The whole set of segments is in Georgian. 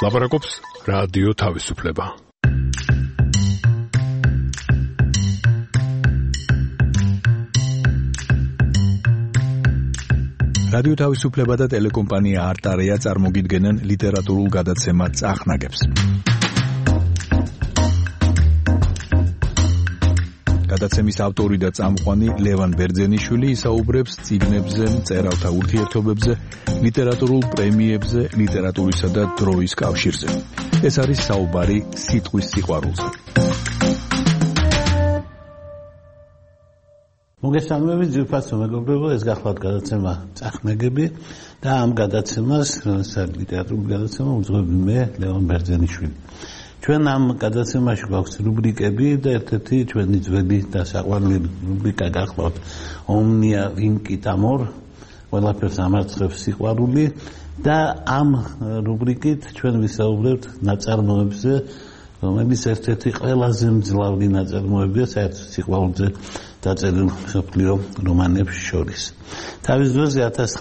ლაპარაკობს რადიო თავისუფლება. რადიო თავისუფლება და ტელეკომპანია არტარია წარმოგიდგენენ ლიტერატურულ გადაცემა წახნაგებს. გადაცემის ავტორი და წამყვანი ლევან ბერძენიშვილი ისაუბრებს წიგნებზე, მწერალთა ურთიერთობებზე, ლიტერატურულ პრემიებზე, ლიტერატურისა და დროის კავშირზე. ეს არის საუბარი სიტყვის სიყვარულზე. მოგესალმებით ძვირფასო მეგობრებო, ეს გახლავთ გადაცემა წახნაგები და ამ გადაცემას, ლიტერატურულ გადაცემა უძღვები მე, ლევან ბერძენიშვილი. ჩვენ ამ გადაცემაში გვაქვს რუბრიკები და ერთ-ერთი ჩვენი ძველი და საყვარელი რუბრიკა გახლავთ ომნია ვინკით ამორ, ყველაფერს ამარცხებს სიყვარული და ამ რუბრიკით ჩვენ ვისაუბრებთ ნაწარმოებზე, რომელიც ერთ-ერთი ყველაზე მძლავრი ნაწარმოებია საერთოდ სიყვარულზე დაწერილ მსოფლიო რომანებს შორის. თავის დროზე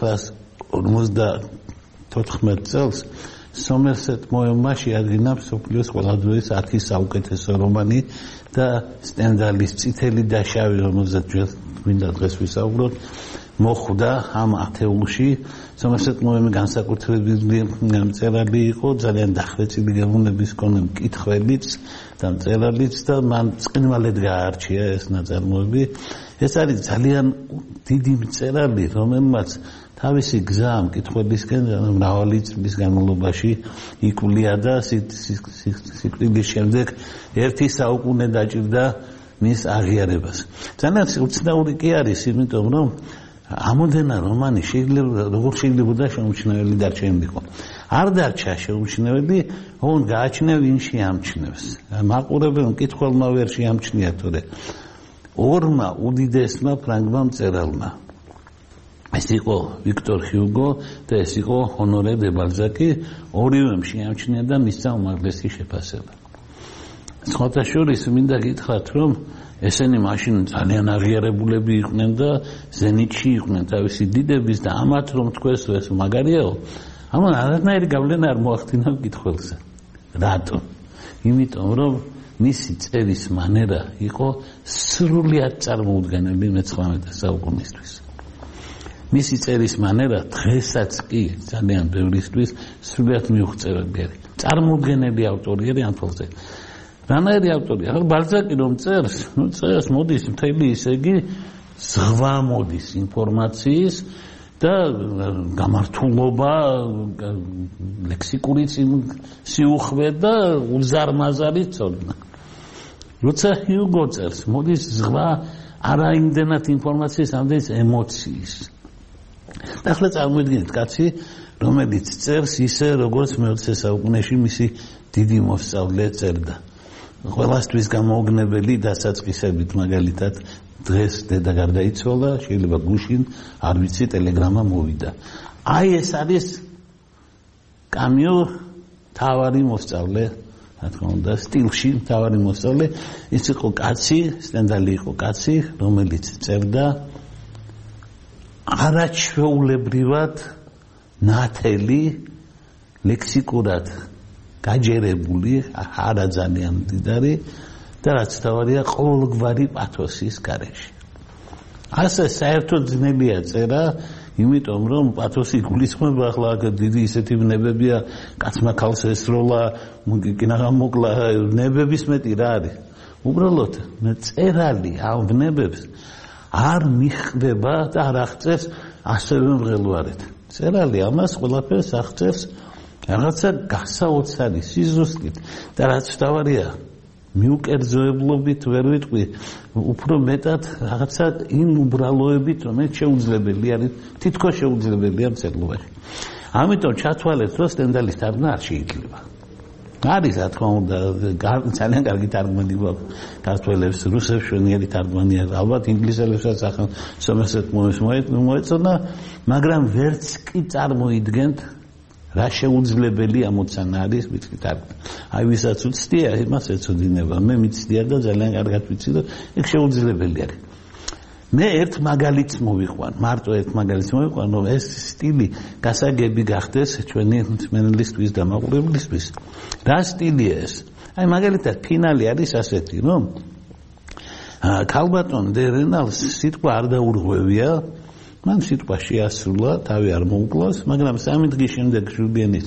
1954 წელს სომერსეტ მოემმა შეადგინა მსოფლიოს ყველა დროის 10 საუკეთესო რომანი და სტენდალის წითელი და შავი, რომელზეც ჩვენ მინდა დღეს ვისაუბროთ, მოხვდა ამ ათეულში. სომერსეტ მოემი განსაკუთრებული მწერალი იყო, ძალიან დახვეწილი გემოვნების მქონე მკითხველიც და მწერალიც და მან წყინვალედ გაარჩია ეს ნაწარმოები. ეს არის ძალიან დიდი მწერალი, რომელმაც თავისი გზა მკითხველისკენ მრავალი წლის განმავლობაში იკვლია და სიკვდილის შემდეგ ერთი საუკუნე დაჭირდა მის აღიარებას. ძალიან უცნაური კი არის, იმიტომ რომ ამოდენა რომანი როგორ შეიძლება შეუმჩნეველი დარჩენილიყო. არ დარჩა შეუმჩნეველი, ოღონდ გააჩნია ვინ შეამჩნევს. მაყურებელ მკითხველმა ვერ შეამჩნია, თორე ორმა უდიდესმა ფრანგმა მწერალმა. ეს იყო ვიქტორ ჰიუგო და ეს იყო ჰონორე დე ბალზაკი, ორივემ შეამჩნია და მისცა უმაღლესი შეფასება. სხვათა შორის მინდა გითხრათ, რომ ესენი მაშინ ძალიან აღიარებულები იყვნენ და ზენიტში იყვნენ თავისი დიდების და ამათ რომ თქვეს ეს მაგარიაო, ამან არანაირი გავლენა არ მოახდინა მკითხველზე. რატომ? იმიტომ რომ მისი წერის მანერა იყო სრულიად წარმოუდგენელი მე-19 საუკუნისთვის. მისი წერის მანერა დღესაც კი ძალიან ბევრისთვის სრულიად მიუღწეველი არის. წარმოუდგენელი ავტორი არის ამ ფონზე. რანაირი ავტორია? ბალზაკი რომ წერს, წერს მოდის მთელი ისე იგი ზღვა მოდის ინფორმაციის და გამართულობა, ლექსიკური სიუხვე და უზარმაზარი ცოდნა. როცა ჰიუგო წერს, მოდის ზღვა არა იმდენად ინფორმაციის, ამდენიც ემოციის. და ახლა წარმოიდგინეთ კაცი, რომელიც წერს ისე, როგორც მე-20 საუკუნეში მისი დიდი მოსწავლე წერდა. ყველასთვის გამოუგნებელი დასაწყისებით, მაგალითად, დღეს დედა გარდაიცვალა, შეიძლება გუშინ, არ ვიცი, ტელეგრამა მოვიდა. აი ეს არის კამიუ თავარი მოსწავლე, რა თქმა უნდა, სტილში თავარი მოსწავლე. ის იყო კაცი, სტენდალი იყო კაცი, რომელიც წერდა არაჩვეულებრივად ნათელი, ლექსიკურად გაჯერებული, არა ძალიან მდიდარი და რაც თავარია ყოველგვარი პათოსის გარეშე. ასე საერთოდ ძნელია წერა, იმიტომ რომ პათოსი გულისხმობა ახლა დიდი ისეთი ნებებია, კაცმა ქალს ესროლა, კინაღა მოკლა, ნებების მეტი რა არის. უბრალოდ წერალი ამ ნებებს არ მიხვდება და არ აღწერს ასევე მღელვარედ. წერალი ამას ყველაფერს აღწერს რაღაცა გასაოცარი სიზუსტით და რაც თავარია მიუკერძოებლობით ვერ ვიტყვი, უფრო მეტად რაღაცა იმ უბრალოებით, რომელიც შეუძლებელი არის, თითქოს შეუძლებელია მწერლობაში. ამიტომ ჩათვალეთ, რომ სტენდალის თარგმნა არ შეიძლება. არის, რა თქმა უნდა, ძალიან კარგი თარგმანი გვაქვს ქართველებს, რუსებს შვენიერი თარგმანი აქვს, ალბათ ინგლისელებსაც ახლა სომერსეტ მოემს მოეწონა, მაგრამ ვერც კი წარმოიდგენთ რა შეუძლებელი ამოცანა არის მითქი თარგმნა. აი ვისაც უცდია, იმას ეცოდინება. მე მიცდია და ძალიან კარგად ვიცი და ეგ შეუძლებელი არის. მე ერთ მაგალითს მოვიყვან, მარტო ერთ მაგალითს მოვიყვან, რომ ეს სტილი გასაგები გახდეს ჩვენი მსმენელისთვის და მაყურებლისთვის. რა სტილია ეს? აი მაგალითად ფინალი არის ასეთი, რომ ქალბატონ დერენალს სიტყვა არ დაურღვევია, მან სიტყვა შეასრულა, თავი არ მოუკლოს, მაგრამ 3 დღის შემდეგ ჟულიანის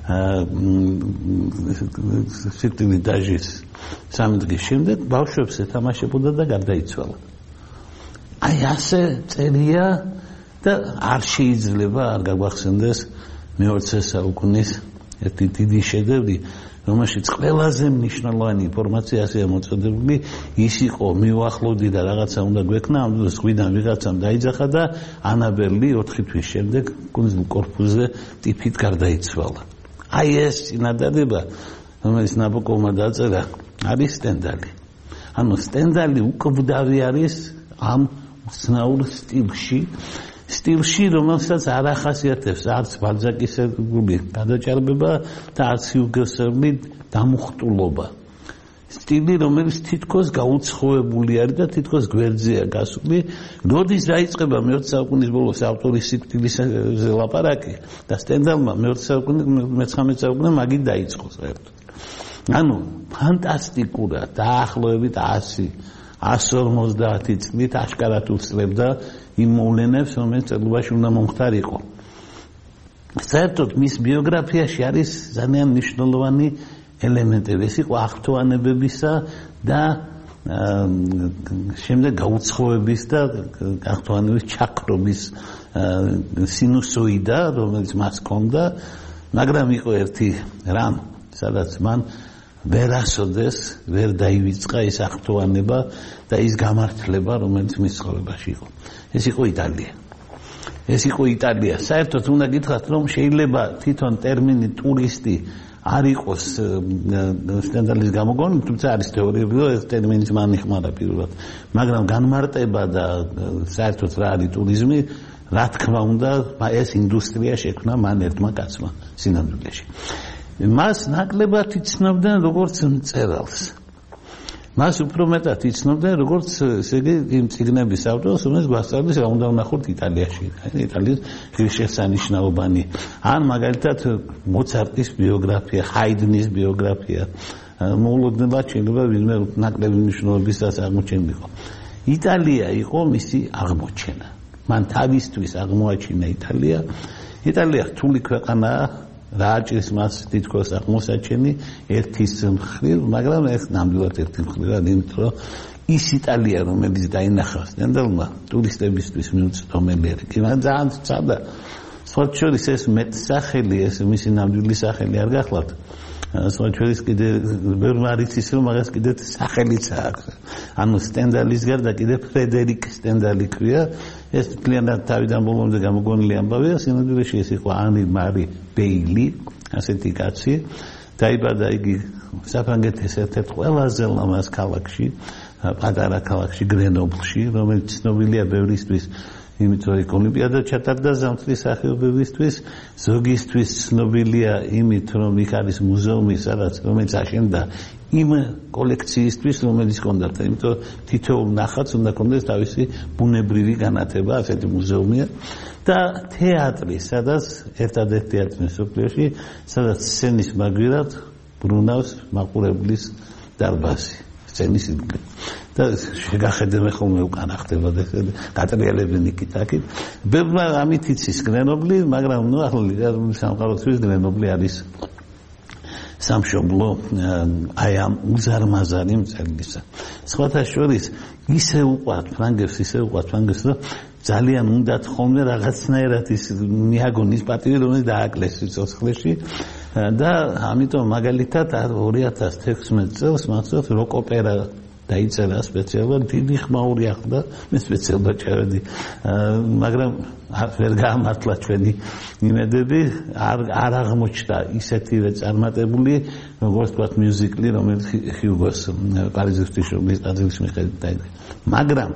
სიკვდილი დაჟის 3 დღის შემდეგ ბავშვებს ეთამაშებოდა და გარდაიცვალა. აი ასე წერია და არ შეიძლება არ გაგვახსენდეს მე-20 საუკუნის ერთი დიდი შედევრი, რომელშიც ყველაზე მნიშვნელოვანი ინფორმაცია ასე მოწოდებული ის იყო მივახლოვდი და რაღაცა უნდა გვექნა, ამ დროს ღვიდან ვიღაცამ დაიძახა და ანაბელი 4 თვის შემდეგ კუნძულ კორფუზე ტიფით გარდაიცვალა. აი ეს წინადადება, რომელიც ნაბოკოვმა დაწერა, არის სტენდალი. ანუ სტენდალი უკვდავი არის ამ უცნაურ სტილში, რომელსაც არ ახასიათებს არც ბალზაკისებული გადაჭარბება და არც ჰიუგოსელი დამუხტულობა. სტილი, რომელიც თითქოს გაუცხოებული არის და თითქოს გვერდზეა გასული, როდის დაიწყება მე-20 საუკუნის ბოლოს ავტორის სიკვდილის ლაპარაკი და სტენდალმა მე-19 საუკუნე მაგით დაიწყო საერთოდ. ანუ ფანტასტიკურად დაახლოებით 150 წლით აშკარად უცლებდა იმ მოვლენებს, რომელიც წერილობაში უნდა მომხდარიყო. საერთოდ მის ბიოგრაფიაში არის ძალიან მნიშვნელოვანი ელემენტები. ეს იყო აღფრთოვანებებისა და შემდეგ გაუცხოების და აღფრთოვანების ჩაქრობის სინუსოიდა, რომელიც მას ჰქონდა, მაგრამ იყო ერთი რამ, სადაც მან ვერასოდეს ვერ დაივიწყა ის აღფრთოვანება და ის გამართლება, რომელიც მის ცხოვრებაში იყო. ეს იყო იტალია. საერთოდ უნდა გითხრათ, რომ შეიძლება თვითონ ტერმინი ტურისტი არ იყოს სტენდალის გამოგონილი, თუმცა არის თეორიები, რომ ეს ტერმინიც მან იხმარა პირველად. მაგრამ განმარტება და საერთოდ რა არის ტურიზმი, რა თქმა უნდა, ეს ინდუსტრია შექმნა მან ერთმა კაცმა სინამდვილეში. მას ნაკლებად იცნობდნენ როგორც მწერალს. მას უფრო მეტად იცნობდნენ როგორც იმ წიგნების ავტორს, რომელიც გვასწავლის რა უნდა ვნახოთ იტალიაში. იტალიის ღირსშესანიშნაობანი. ან მაგალითად მოცარტის ბიოგრაფია, ჰაიდნის ბიოგრაფია. მოულოდნელად შეიძლება ვინმე ნაკლები მნიშვნელობისას აღმოჩენილიყო. იტალია იყო მისი აღმოჩენა. მან თავისთვის აღმოაჩინა იტალია. იტალია რთული ქვეყანაა. რა აჭრის მას თითქოს აღმოსაჩენი ერთის მხრივ, მაგრამ ეს ნამდვილად ერთი მხრივად, იმიტომ რომ ის იტალია, რომელიც დაინახა სტენდალმა ტურისტებისთვის მიუწვდომელი არის. კი, მაგრამ ძალიან ცადა. სხვათა შორის ეს მეტსახელი, ეს მისი ნამდვილი სახელი არ გახლავთ. სხვათა შორის კიდე ბევრი არის ის, რომ მაგას კიდე სახელიც აქვს. ანუ სტენდალის გარდა კიდე ფრედერიკ სტენდალი ქვია. ეს კლიანტ თავიდან ბოლომდე გამოგონილი ამბავია, სინამდვილეში ეს იყო ანი მარი ბეილი, ასეთი კაცი. დაიბადა იგი საფრანგეთის ერთ-ერთ ყველაზე ლამაზ ქალაქში, პატარა ქალაქში გრენობლში, რომელიც ცნობილია ბევრისთვის, იმიტომ რომ ოლიმპიადა ჩატარდა ზამთრის სახეობებისთვის, ზოგისთვის ცნობილია იმით, რომ იქ არის მუზეუმი, რომელიც აშენდა იმ კოლექციისთვის, რომელიც ჰქონდათ, იმიტომ თითოეულ ნახატს უნდა ჰქონდეს თავისი ბუნებრივი განათება, ასეთი მუზეუმია და თეატრი, სადაც ერთადერთი თეატრი მსოფლიოში, სადაც სცენის მაგვირად ბრუნავს მაყურებლის დარბაზი, სცენის ირგვლივ. და შეგახედებენ ხოლმე უკან ახდებოდა გატრიალებენ იქით-აქით. ბევრმა ამით იცის გრენობლი, მაგრამ ნუ ახლა სამყაროთვის გრენობლი არის სამშობლო აი ამ უზარმაზარი მწერლისა. სხვათა შორის ისე უყვართ ფრანგებს, რომ ძალიან უნდათ ხოლმე რაღაცნაირად ის მიაგონ ის პატივი, რომელიც დააკლეს სიცოცხლეში და ამიტომ მაგალითად 2016 წელს მახსოვს როკ-ოპერა დაიწერა სპეციალურად, დიდი ხმაური ახდა, მე სპეციალურად ჩავედი, მაგრამ ვერ გაამართლა ჩვენი იმედები, არ აღმოჩნდა ისეთივე წარმატებული, როგორც თქვათ მიუზიკლი, რომელიც ჰიუგოს პარიზის ღვთისმშობლის ტაძრის მიხედვით დაიდგა. მაგრამ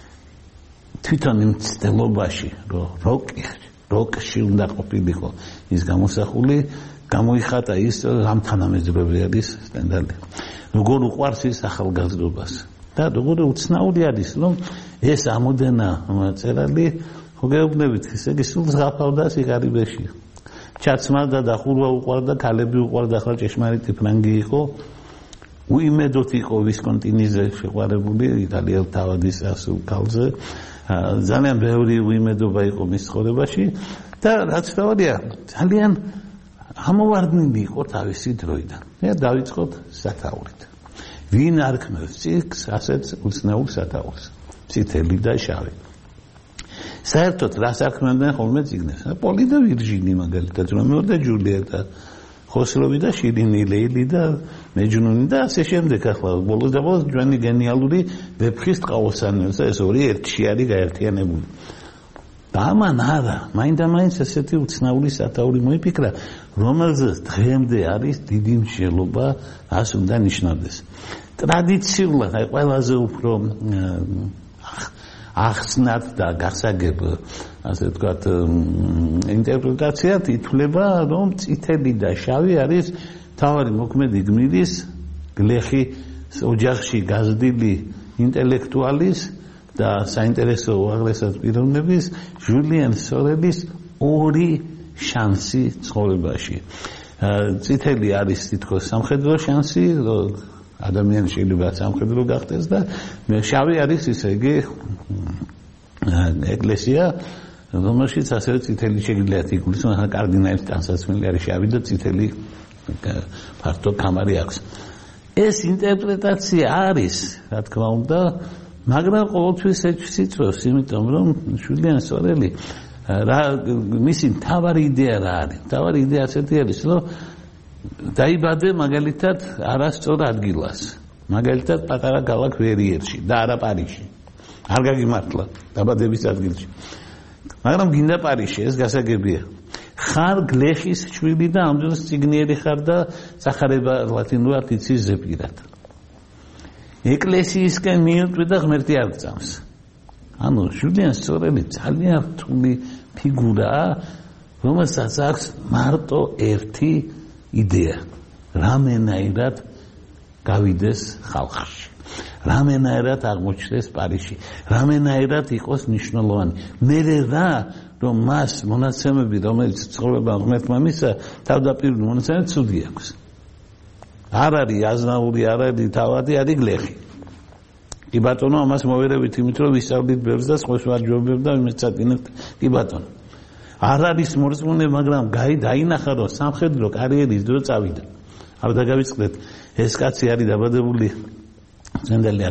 თვითონ იმ ცდილობაში, რომ როკში უნდა ყოფილიყო ის გამოსახული, გამოიხატა ის ამ თანამედროვე არის სტენდალი. როგორ უყვარს ის ახალგაზრდობას და როგორ უცნაური არის, რომ ეს ამოდენა წერალი მოგეუბნებით ესე იგი სულ ზღაფავდა სიგარიბეში ჩაცმარდა და ხურვა უყვარდა ქალები უყვარდა ახლა ჭეშმარიტი ფრანგი იყო უიმედოდ იყო ვისკონტინიზე შეყვარებული იტალიელ თავადის ასულ ქალზე ძალიან ბევრი უიმედობა იყო მის ცხოვრებაში და რაც თავია ძალიან ამოვარდნილი იყო თავისი დროიდან მე დავიწყოთ სათაურით ვინ არქმევს ციკს ასეთ უცნაურ სათაურს წითელი და შავი საერთოდ რას არქმევდნენ ხოლმე წიგნებს პოლი და ვირჟინი მაგალითად რომეო და ჯულიეტა ხოსროვი და შირინი ლეილი და მეჯნუნი და ასე შემდეგ ახლა ბოლოს და ბოლოს ჩვენი გენიალური ვეფხის ტყაოსანელს ეს ორი ერთში არის გაერთიანებული და ამან არა მაინდა-მაინც ესეთი უცნაური სათაური მოიფიქრა რომელზეც დღემდე არის დიდი მსჯელობა ას უნდა ნიშნავდეს ტრადიციულად აი ყველაზე უფრო ახსნად და გასაგებ ასე ვთქვათ ინტერპრეტაციად ითვლება რომ წითელი და შავი არის თავარი მოქმედი გმირის გლეხი ოჯახში გაზრდილი ინტელექტუალის და საინტერესო უაღრესად პიროვნების ჟულიან სორელის ორი შანსი ცხოვრებაში წითელი არის თითქოს სამხედრო შანსი ადამიანი შეიძლება სამხედრო გახდეს და შავი არის ისე იგი ეკლესია რომელშიც ასევე წითელი შეგიძლიათ იგულისო ახლა კარდინალის ტანსაცმელი არის შავი და წითელი ფართო კამარი აქვს ეს ინტერპრეტაცია არის რა თქმა უნდა მაგრამ ყოველთვის ეჭვს იმიტომ რომ ჟულიან სორელი მისი მთავარი იდეა რა არის მთავარი იდეა ასეთი არის რომ დაიბადე მაგალითად არასწორ ადგილას მაგალითად პატარა ქალაქ ვერიერში და არა პარიზში არ გაგიმართლა დაბადების ადგილში მაგრამ გინდა პარიზში ეს გასაგებია ხარ გლეხის შვილი და ამ დროს ციგნიერი ხარ და სახარება ლათინურად იცის ზეპირად ეკლესიისკენ მიიწვი და ღმერთი არ გწამს ანუ ჟულიან სორელი ძალიან რთული ფიგურაა რომელსაც აქვს მარტო ერთი იდეა რამენაირად გავიდეს ხალხში რამენაირად აღმოჩნდეს პარიზში რამენაირად იყოს მნიშვნელოვანი მე რა რომ მას მონაცემები რომელიც ცხოვრება ღმერთმა მისცა თავდაპირველი მონაცემები ცუდი აქვს არ არის აზნაური არ არის თავადი არის გლეხი კი ბატონო ამას მოვერევით იმით რომ ვისწავლით ბევრს და სხვას ვაჯობებ და ვიმეცადინებთ კი ბატონო არ არის მორწმუნე მაგრამ დაინახა რომ სამხედრო კარიერის დრო წავიდა არ დაგავიწყდეთ ეს კაცი არის დაბადებული წმინდელი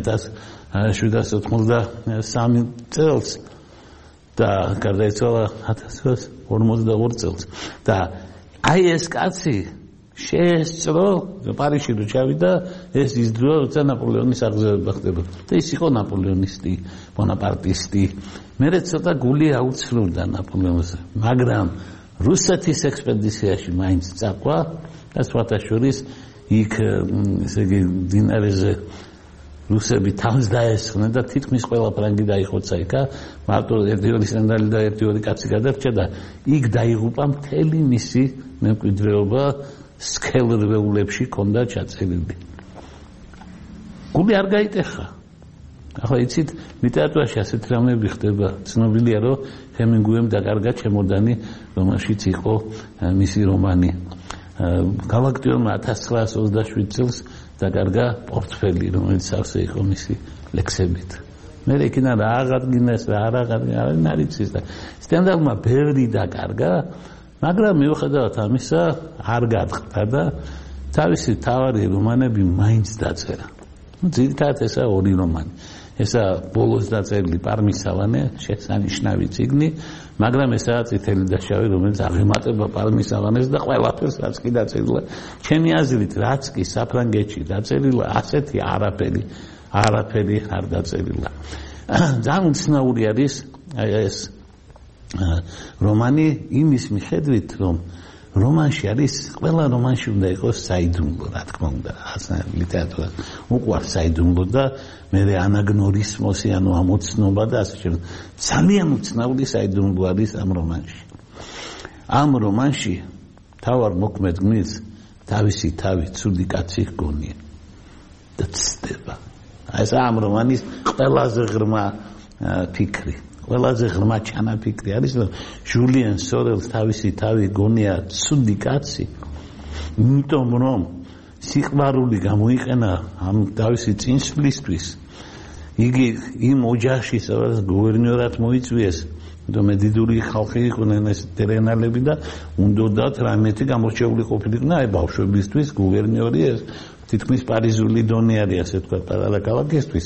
1793 წელს და გარდაიცვალა 1942 წელს და აი ეს კაცი შეესწრო პარიზში რო ჩავიდა ეს ის დრო როცა ნაპოლეონის აღზევება ხდებოდა და ის იყო ნაპოლეონისტი ბონაპარტისტი მერე ცოტა გული აუცნურდა ნაპოლეონზე მაგრამ რუსეთის ექსპედიციაში მაინც წაყვა და სხვათა შორის იქ ესე იგი დინარეზე რუსები თავს დაესხნენ და თითქმის ყველა ფრანგი დაიხოცა იქა მარტო ერთი სანდალი და ერთი კაცი გადარჩა და იქ დაიღუპა მთელი მისი მემკვიდრეობა სქელრეულებში ქონდა ჩაწერილი გული არ გაიტეხა ახლა იცით ლიტერატურაში ასეთ რამეები ხდება ცნობილია რომ ჰემინგუემ დაკარგა ჩემოდანი რომელშიც იყო მისი რომანი გალაქტიონმა 1927 წელს დაკარგა პორტფელი რომელიც ავსე იყო მისი ლექსებით მე იქნა რა აღადგინეს რა არ აღადგინეს და სტენდალმა ბევრი დაკარგა მაგრამ მიუხედავად ამისა არ გაწყდა და თავისი თავარი რომანები მაინც დაწერა ძირითადად ესა ორი რომანი ესა ბოლოს დაწერილი პარმის სავანე შესანიშნავი წიგნი მაგრამ ესაა წითელი და შავი რომელიც აღემატება პარმის სავანეს და ყველაფერს რაც კი დაწერილა ჩემი აზრით რაც კი საფრანგეთში დაწერილა ასეთი არაფერი არ დაწერილა ძალიან უცნაური არის ეს რომანი იმის მიხედვით რომ რომანში არის ყველა რომანში უნდა იყოს საიდუმლო რა თქმა უნდა ლიტერატურა უყვარს საიდუმლო და მე ანაგნორისმოსი ანუ ამოცნობა და ასე შემდეგ ძალიან უცნაური საიდუმლო არის ამ რომანში თავარ მოქმედ გმირს თავისი თავი ცუდი კაცი ჰგონია და ცდება ეს ამ რომანის ყველაზე ღრმა ფიქრი. ყველაზე ღრმა ჩანაფიქრი არის, რომ ჟულიან სორელს თავისი თავი გონია ცუდი კაცი, იმიტომ რომ სიყვარული გამოიყენა ამ თავისი წინსვლისთვის. იგი იმ ოჯახში, სადაც გუბერნიორად მოიწვიეს, იმიტომ მედიდური ხალხი იყვნენ ეს ტერენალები და უნდათ რამეთი გამორჩეული ყოფილიყნა აი ბავშვებისთვის გუბერნიორი ეს თითქმის პარიზული დონე არის, ასე თქვა, პატარა ქალაქისთვის.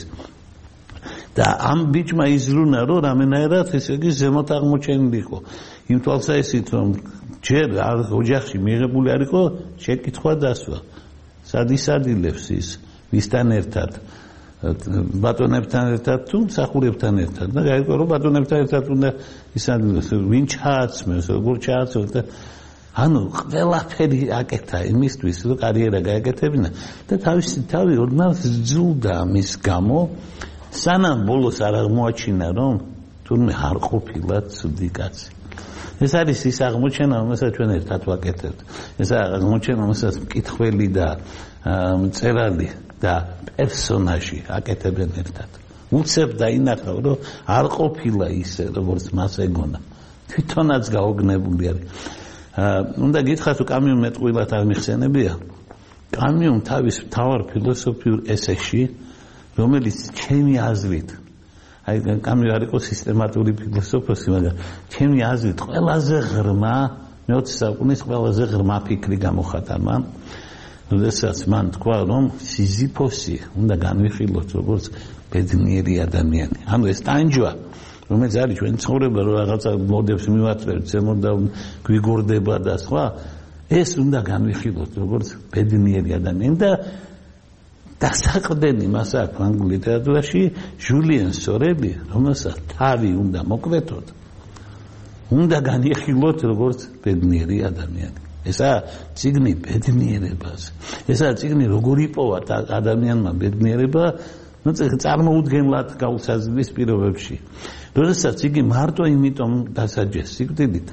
და ამ ბიჭმა იზრუნა, რომ რამენაერად ესე იგი ზემოთ აღმოჩენილი იყო. იმ თვალსაჩინოდ, რომ ჯერ ოჯახში მიღებული არ იყო შეკითხვა დასვა. სად ისადილებს ის, ვისთან ერთად, ბატონებთან ერთად თუ მსახურებთან ერთად. და გაიგო, რომ ბატონებთან ერთად უნდა ისადილოს, ვინ ჩააცმევს, როგორ ჩააცმევს და ანუ ყველაფერი აკეთა იმისთვის, რომ კარიერა გაეკეთებინა და თავისი თავი ოდნავ ზრუნდა ამის გამო, სანამ ბოლოს არ აღმოაჩინა, რომ თურმე არ ყოფილა ცუდი კაცი. ეს არის ის აღმოჩენა, რომელსაც ჩვენ ერთად ვაკეთებთ. ეს აღმოჩენა, რომელსაც მკითხველი და მწერალი და პერსონაჟი აკეთებენ ერთად. უცებ დაინახავ, რომ არ ყოფილა ისე, როგორც მას ეგონა. თვითონაც გაოგნებული არის. უნდა გითხრათ, რომ კამიუ მეტყვილად არ მიხსენებია. კამიუმ თავის მთავარ ფილოსოფიურ ესეში, რომელიც ჩემი აზრით, აი კამიუ არ იყო სისტემატური ფილოსოფოსი, მაგრამ ჩემი აზრით ყველაზე ღრმა, მე-20 საუკუნის ყველაზე ღრმა ფიქრი გამოხატა მან, როდესაც მან თქვა, რომ სიზიფოსი უნდა განვიხილოთ როგორც ბედნიერი ადამიანი. ანუ ეს ტანჯვა, რომელიც არის ჩვენ ცხოვრება, რომ რაღაცა მოდებს მივაწევთ, ზემოთ და გვიგორდება და სხვა, ეს უნდა განვიხილოთ როგორც ბედნიერი ადამიანი და დასაყრდენი მას აქვს ანგლ ლიტერატურაში ჟულიან სორელი, რომელსაც თავი უნდა მოკვეთოთ, უნდა განიხილოთ როგორც ბედნიერი ადამიანი. ესაა წიგნი ბედნიერებას. ესაა წიგნი როგორ იპოვა ადამიანმა ბედნიერება, ну წარმოუდგენლად გაუსაზრდის პირობებში. როდესაც იგი მარტო იმიტომ დასაჯეს სიკვდილით,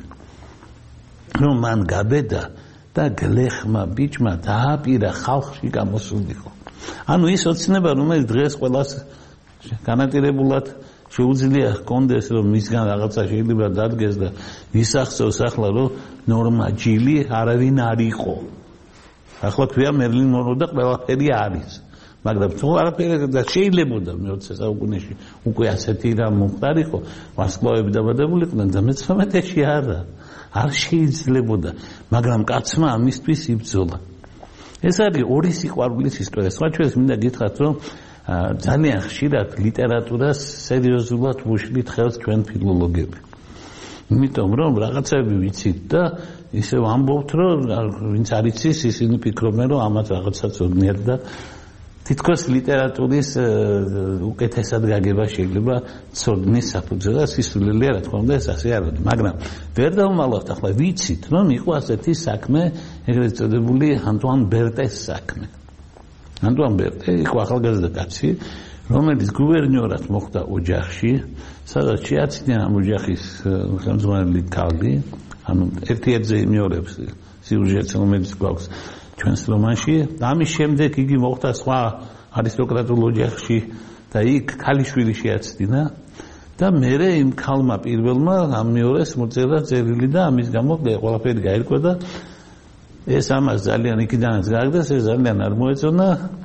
რომ მან გაბედა და გლეხმა ბიჭმა დააპირა ხალხში გამოსულიყო. ანუ ის ოცნება, რომელიც დღეს ყველას განაპირებულად შეუძლია ჰქონდეს, რომ მისგან რაღაცა შეიძლება დადგეს და ისახსოვს ახლა, რომ ნორმა ჯილი არავინ არ იყო. ახლა ქვია მერლინ მონრო და ყველაფერი არის. მაგრამ თუ არაფერი და შეიძლებოდა მე-20 საუკუნეში უკვე ასეთი რამ მომხდარიყო, ვარსკვლავები დაბადებულიყვნენ და მე-19-ში არა. არ შეიძლებოდა, მაგრამ კაცმა ამისთვის იბრძოლა. ეს არის ორი სიყვარულის ისტორია. სხვა ჩვენს მინდა გითხრათ, რომ ძალიან ხშირად ლიტერატურას სერიოზულად უშლით ხელს ჩვენ ფილოლოგები. იმიტომ რომ რაღაცები ვიცით და ისევ ამბობთ, რომ ვინც არ იცის, ისინი ფიქრობენ, რომ ამათ რაღაცა ცოდნიათ და თითქოს ლიტერატურის უკეთესად გაგება შეიძლება ცოდნის საფუძველი და სისულელია, რა თქმა უნდა, ეს ასე არ არის. მაგრამ ვერ დავმალავთ, ახლა ვიცით, რომ იყო ასეთი საქმე, ეგრეთ წოდებული ანტუან ბერტეს საქმე. ანტუან ბერტე იყო ახალგაზრდა კაცი, რომელიც გუბერნიორად მოხვდა ოჯახში, სადაც შეაცდიან ამ ოჯახის ხელმძღვანელი ქალი, ანუ ერთ-ერთზე იმეორებს სიუჟეტს, რომელიც გვაქვს ჩვენს რომანში. ამის შემდეგ იგი მოხვდა სხვა არისტოკრატულ ოჯახში და იქ ქალიშვილი შეაცდინა და მერე იმ ქალმა პირველმა ამ მეორეს მოწერა წერილი და ამის გამო ყველაფერი გაირკვა და ეს ამას ძალიან იქიდანაც გააგდეს, ეს ძალიან არ მოეწონა.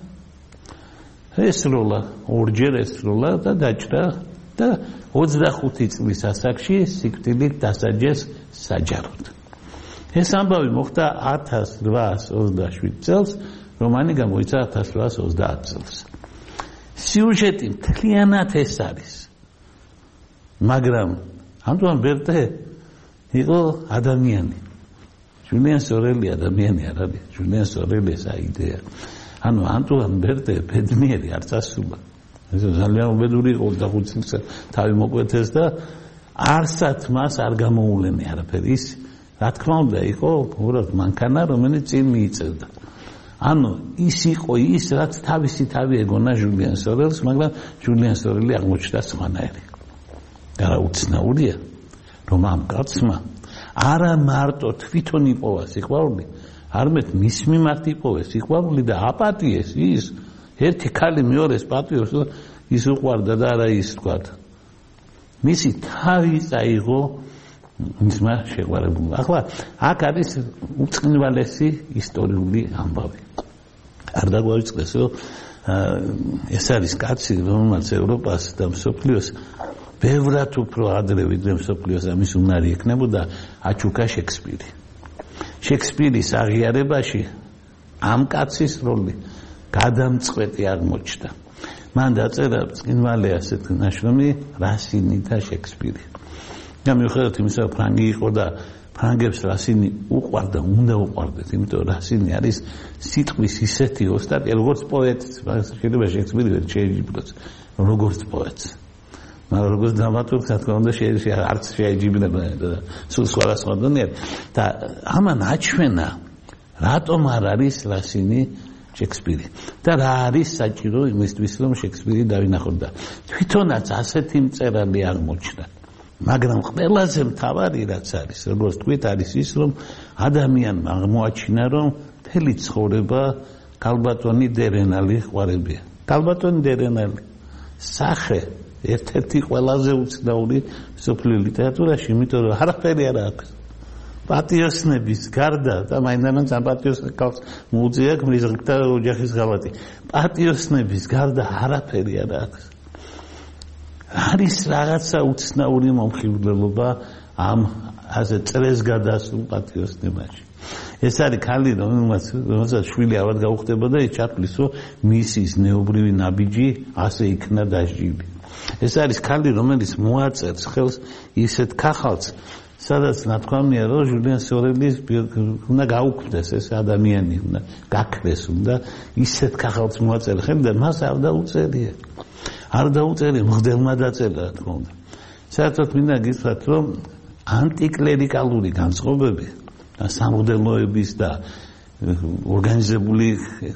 ესროლა, ორჯერ ესროლა და დაჭრა და 25 წლის ასაკში სიკვდილით დასაჯეს საჯაროდ. ეს ამბავი მოხდა 1827 წელს, რომანი გამოიცა 1830 წელს. სიუჟეტი მთლიანად ეს არის. მაგრამ ანტუან ბერტე იყო ადამიანი. ჟულიან სორელი ადამიანი არ არის. ჟულიან სორელი ეს აიდეა. ანუ ანტუან ბერტე ბედნიერი არ წასულა. ეს ძალიან უბედური იყო 25 წელს თავი მოკვეთეს და არსად მას არ გამოულენე არაფერი. ის რა თქმა უნდა იყო უბრალოდ მანქანა, რომელიც წინ მიიწევდა. ანუ ის იყო ის, რაც თავისი თავი ეგონა ჟულიან სორელს, მაგრამ ჟულიან სორელი აღმოჩნდა სხვანაირი. გარაუცნაურია, რომ ამ კაცმა არა მარტო თვითონ იპოვა სიყვარული, არამედ მის მიმართ იპოვა სიყვარული და აპატიეს ის ერთი ქალი მეორეს პატიოს, ის უყვარდა და არა ის თქვა. მისი თავი წაიღო მისმა შეყვარებულმა. ახლა აქ არის უწყნვალესი ისტორიული ამბავი. არ დაგვაიწყდეს, რომ ეს არის კაცი, რომელმაც ევროპას და მსოფლიოს ბევრად უფრო ადრე ვიდრე მსოფლიოს ამის უნარი ექნებოდა აჩუქა შექსპირი. შექსპირის აღიარებაში ამ კაცის როლი გადამწყვეტი აღმოჩნდა. მან დაწერა ბრწყინვალე ასეთი ნაშრომი რასინი და შექსპირი. და მიუხედავად იმისა, რომ ფრანგი იყო და ფრანგებს რასინი უყვარდა, უნდა უყვარდეთ, იმიტომ რომ რასინი არის სიტყვის ისეთი ოსტატი, როგორც პოეტი, შეიძლება შექსპირი ვერ შეეჯიბროს, როგორც პოეტი. მაგრამ როგორც დრამატურგი, რა თქმა უნდა, არც შეეჯიბრება და სულ სხვადასხვა დონეზე. და ამან აჩვენა, რატომ არ არის რასინი შექსპირი და რა არის საჭირო იმისთვის, რომ შექსპირი დავინახოთ და თვითონაც ასეთი მწერალი აღმოჩნდა. მაგრამ ყველაზე მთავარი რაც არის, როგორც თქვით, არის ის, რომ ადამიანმა აღმოაჩინა, რომ მთელი ცხოვრება ქალბატონი დერენალი ყვარებია. ქალბატონი დერენალი სახე ერთ-ერთი ყველაზე უცნაური სოფლიო ლიტერატურაში, იმიტომ რომ არაფერი არ აქვს. პატიოსნების გარდა და მაინდამაინც ამ პატიოსნებს მოუწია ქმრის და ოჯახის ღალატი. პატიოსნების გარდა არაფერი არ აქვს. არის რაღაცა უცნაური მომხიბვლელობა ამ ასე წრეს გადასულ პატიოსნებაში. ეს არის ქალი, რომელსაც შვილი ავად გაუხდებოდა, ის ჩათვლის, რომ მისის ნეობრივი ნაბიჯი ასე იქნა დასჯილი. ეს არის ქალი, რომელიც მოაწერს ხელს ისეთ ქახალს, სადაც ნათქვამია, რომ ჟულიან სორელის უნდა გაუქმდეს ეს ადამიანი, უნდა გაქრეს, უნდა ისეთ ქახალს მოაწერა ხელი და მას არ დაუწერია. არ დაუწერია, მღვდელმა დაწერა, რა თქმა უნდა. საერთოდ მინდა გითხრათ, რომ ანტიკლერიკალური განწყობები და სამღვდელოების და ორგანიზებული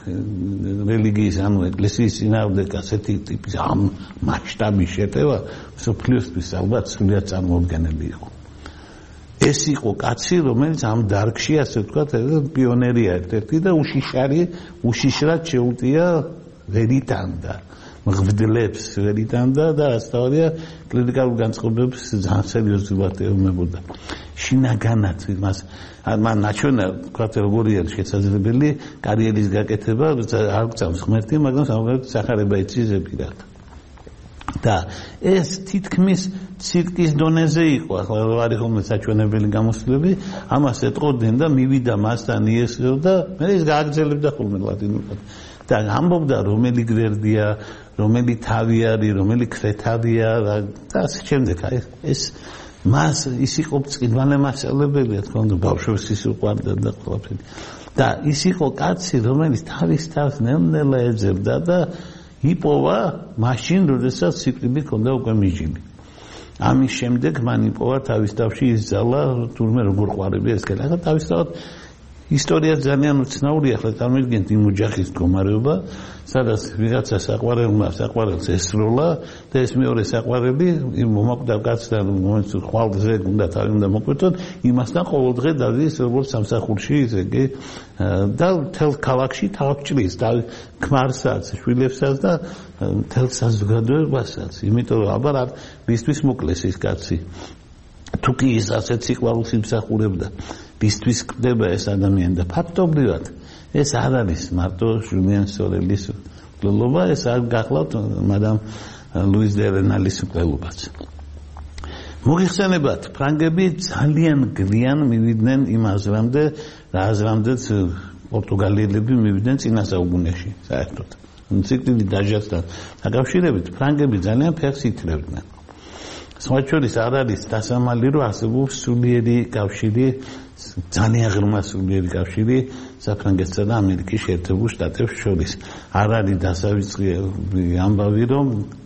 რელიგიის, ანუ ეკლესიის წინააღმდეგ ასეთი ტიპის ამ მასშტაბის შეტევა მსოფლიოსთვის ალბათ სრულიად წარმოუდგენელი იყო. ეს იყო კაცი, რომელიც ამ დარგში, ასე ვთქვათ, პიონერია ერთ-ერთი და უშიშრად შეუტია ვერიტანდა. მღვდლებს ვერიტანდა და ასწავლია კლერიკალურ განწყობებს ძალიან სერიოზულად ეუბნებოდა. შინაგანად მან ნაჩვენა, ვთქვათ, როგორი არის შესაძლებელი კარიერის გაკეთება, არ გწამს ღმერთი, მაგრამ სამაგერად სახარება იცის ეპირად. და ეს თითქმის ცირკის დონეზე იყო, ახლა არ იყო საჩვენებელი გამოსვლები, ამას ეტყოდნენ და მივიდა მასთან იესო და მე ის გააგრძელებდა ხოლმე ლათინურად. და ამბობდა, რომელი გვერდია, რომელი თავი არის, რომელი ქვეთავია და ასე შემდეგ. ეს მას ის იყო ბრწყინვალე მასწავლებელი, რა თქმა უნდა, ბავშვებს ის უყვარდა და ყველაფერი. და ის იყო კაცი, რომელიც თავის თავს ნელ-ნელა ეძებდა და იპოვა მაშინ, როდესაც სიკვდილი ჰქონდა უკვე მიჯილი. ამის შემდეგ მან იპოვა თავის თავში ისძალა, თურმე როგორ ყვარებია ეს კაცი. ახლა თავისთავად ისტორია ძალიან უცნაურია, ახლა წარმოგიდგენთ იმ ოჯახის მდგომარეობა, სადაც ვიღაცა საყვარელს ესროლა და ეს მეორე საყვარელი იმ მომაკვდავ კაცთან, რომელიც ხვალზე უნდა თავი უნდა მოკვეთონ, იმასთან ყოველდღე დადის როგორც სამსახურში, ესე იგი და მთელ ქალაქში თავჭრის და ქმარსაც, შვილებსაც და მთელ საზოგადოებასაც, იმიტომ რომ აბა რა მისთვის მოკლეს ის კაცი. თუ კი ის ასეთ სიყვარულს იმსახურებდა, მისთვის კვდება ეს ადამიანი და ფაქტობრივად ეს არ არის მარტო ჟულიან სორელის მკვლელობა, ეს არ გახლავთ მადამ ლუიზ დე რენალის მკვლელობაც. მოგიხსენებათ, ფრანგები ძალიან გლიან მივიდნენ იმ აზრამდე, რა აზრამდეც პორტუგალიელები მივიდნენ წინა საუკუნეში, საერთოდ. ციკლი დაჟასთან დაკავშირებით ფრანგები ძალიან ფეხს ითრევდნენ. სხვა შორის არ არის დასამალი, რომ არსებობს სულიერი კავშირი, ძალიან ღრმა სულიერი კავშირი საფრანგეთსა და ამერიკის შეერთებულ შტატებს შორის. არ არის დასავიწყი ამბავი, რომ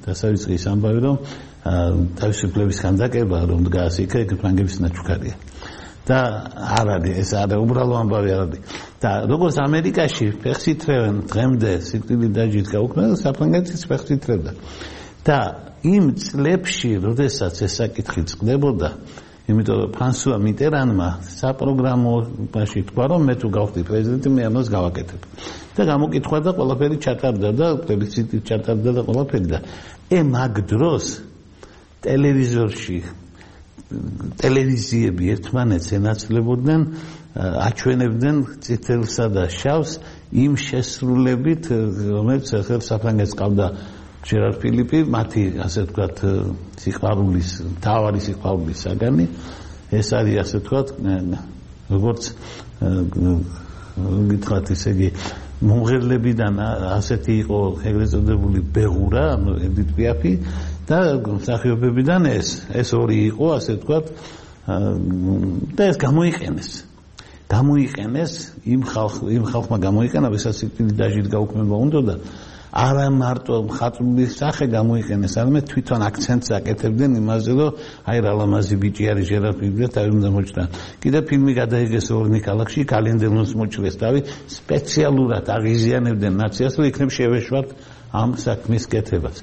თავისუფლების ხანდაკება, რომ დგას იქ ფრანგების ნაჩუქარია. და არ არის, ეს არა უბრალო ამბავი არ არის. და როგორც ამერიკაში ფეხს ითრევენ დღემდე სიკვდილი დაჯით გაუქმდა, საფრანგეთიც ფეხს ითრევდა. და იმ წლებში, როდესაც ეს საკითხი წყდებოდა, იმიტომ რომ ფრანსუა მიტერანმა საპროგრამოში თქვა, რომ მე თუ გავხდი პრეზიდენტი, მე ამას გავაკეთებ. და გამოკითხვა და ყველაფერი ჩატარდა და პლებისციტი ჩატარდა და ყველაფერი და მაგ დროს ტელევიზორში ტელევიზიები ერთმანეთს ენაცვლებოდნენ, აჩვენებდნენ წითელსა და შავს იმ შესრულებით, რომელიც ახლა საფრანგეთს ყავდა ჟერარ ფილიპი, მათი ასე ვთქვათ სიყვარულის, თავარი სიყვარულის საგანი. ეს არის ასე ვთქვათ, როგორც გითხრათ, ესე იგი მომღერლებიდან ასეთი იყო ეგრეთ წოდებული ბეღურა, ანუ ედით პიაფი და მსახიობებიდან ეს ორი იყო, ასე ვთქვათ, და ეს გამოიყენეს იმ ხალხმა გამოიყენა, ვისაც სიკვდილი დაჟით გაუქმება უნდა და არა მარტო მხატვრული სახე გამოიყენეს, არამედ თვითონ აქცენტს აკეთებდნენ იმაზე, რომ აი რა ლამაზი ბიჭი არის ჟერარ ფილიპი და თავი უნდა მოჭრა. კიდე ფილმი გადაიღეს ორნი ქალაქში, კალენდელონს მოჭრეს თავი, სპეციალურად აღიზიანებდნენ ნაციას, რომ იქნებ შევეშვათ ამ საქმის კეთებას.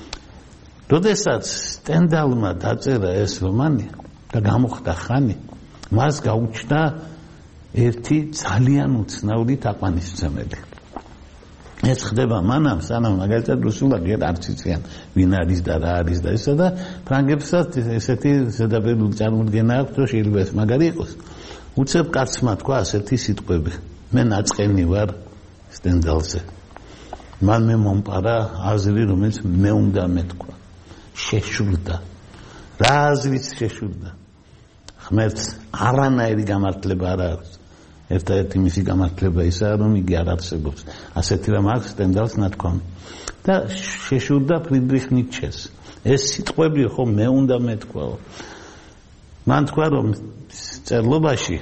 როდესაც სტენდალმა დაწერა ეს რომანი და გამოხდა ხანი, მას გაუჩნდა ერთი ძალიან უცნაური თაყვანისმცემელი. ეს ხდება მანამ, სანამ მაგალითად რუსულად არც იციან ვინ არის და რა არის და ესა და ფრანგებსაც ესეთი ზედაპირული წარმოდგენა აქვს, რომ შეიძლება ეს მაგარი იყოს. უცებ კაცმა თქვა ასეთი სიტყვები: მე ნაწყენი ვარ სტენდალზე. მან მე მომპარა აზრი, რომელიც მე უნდა მეთქვა. შეშურდა. რა აზრით შეშურდა? ღმერთს არანაირი გამართლება არ აქვს. ერთადერთი მისი გამართლება ისაა, რომ იგი არ არსებობს. ასეთი რამ აქვს სტენდალს ნათქვამი. და შეშურდა ფრიდრიხ ნიცშეს. ეს სიტყვები ხო მე უნდა მეთქვაო. მან თქვა, რომ წერლობაში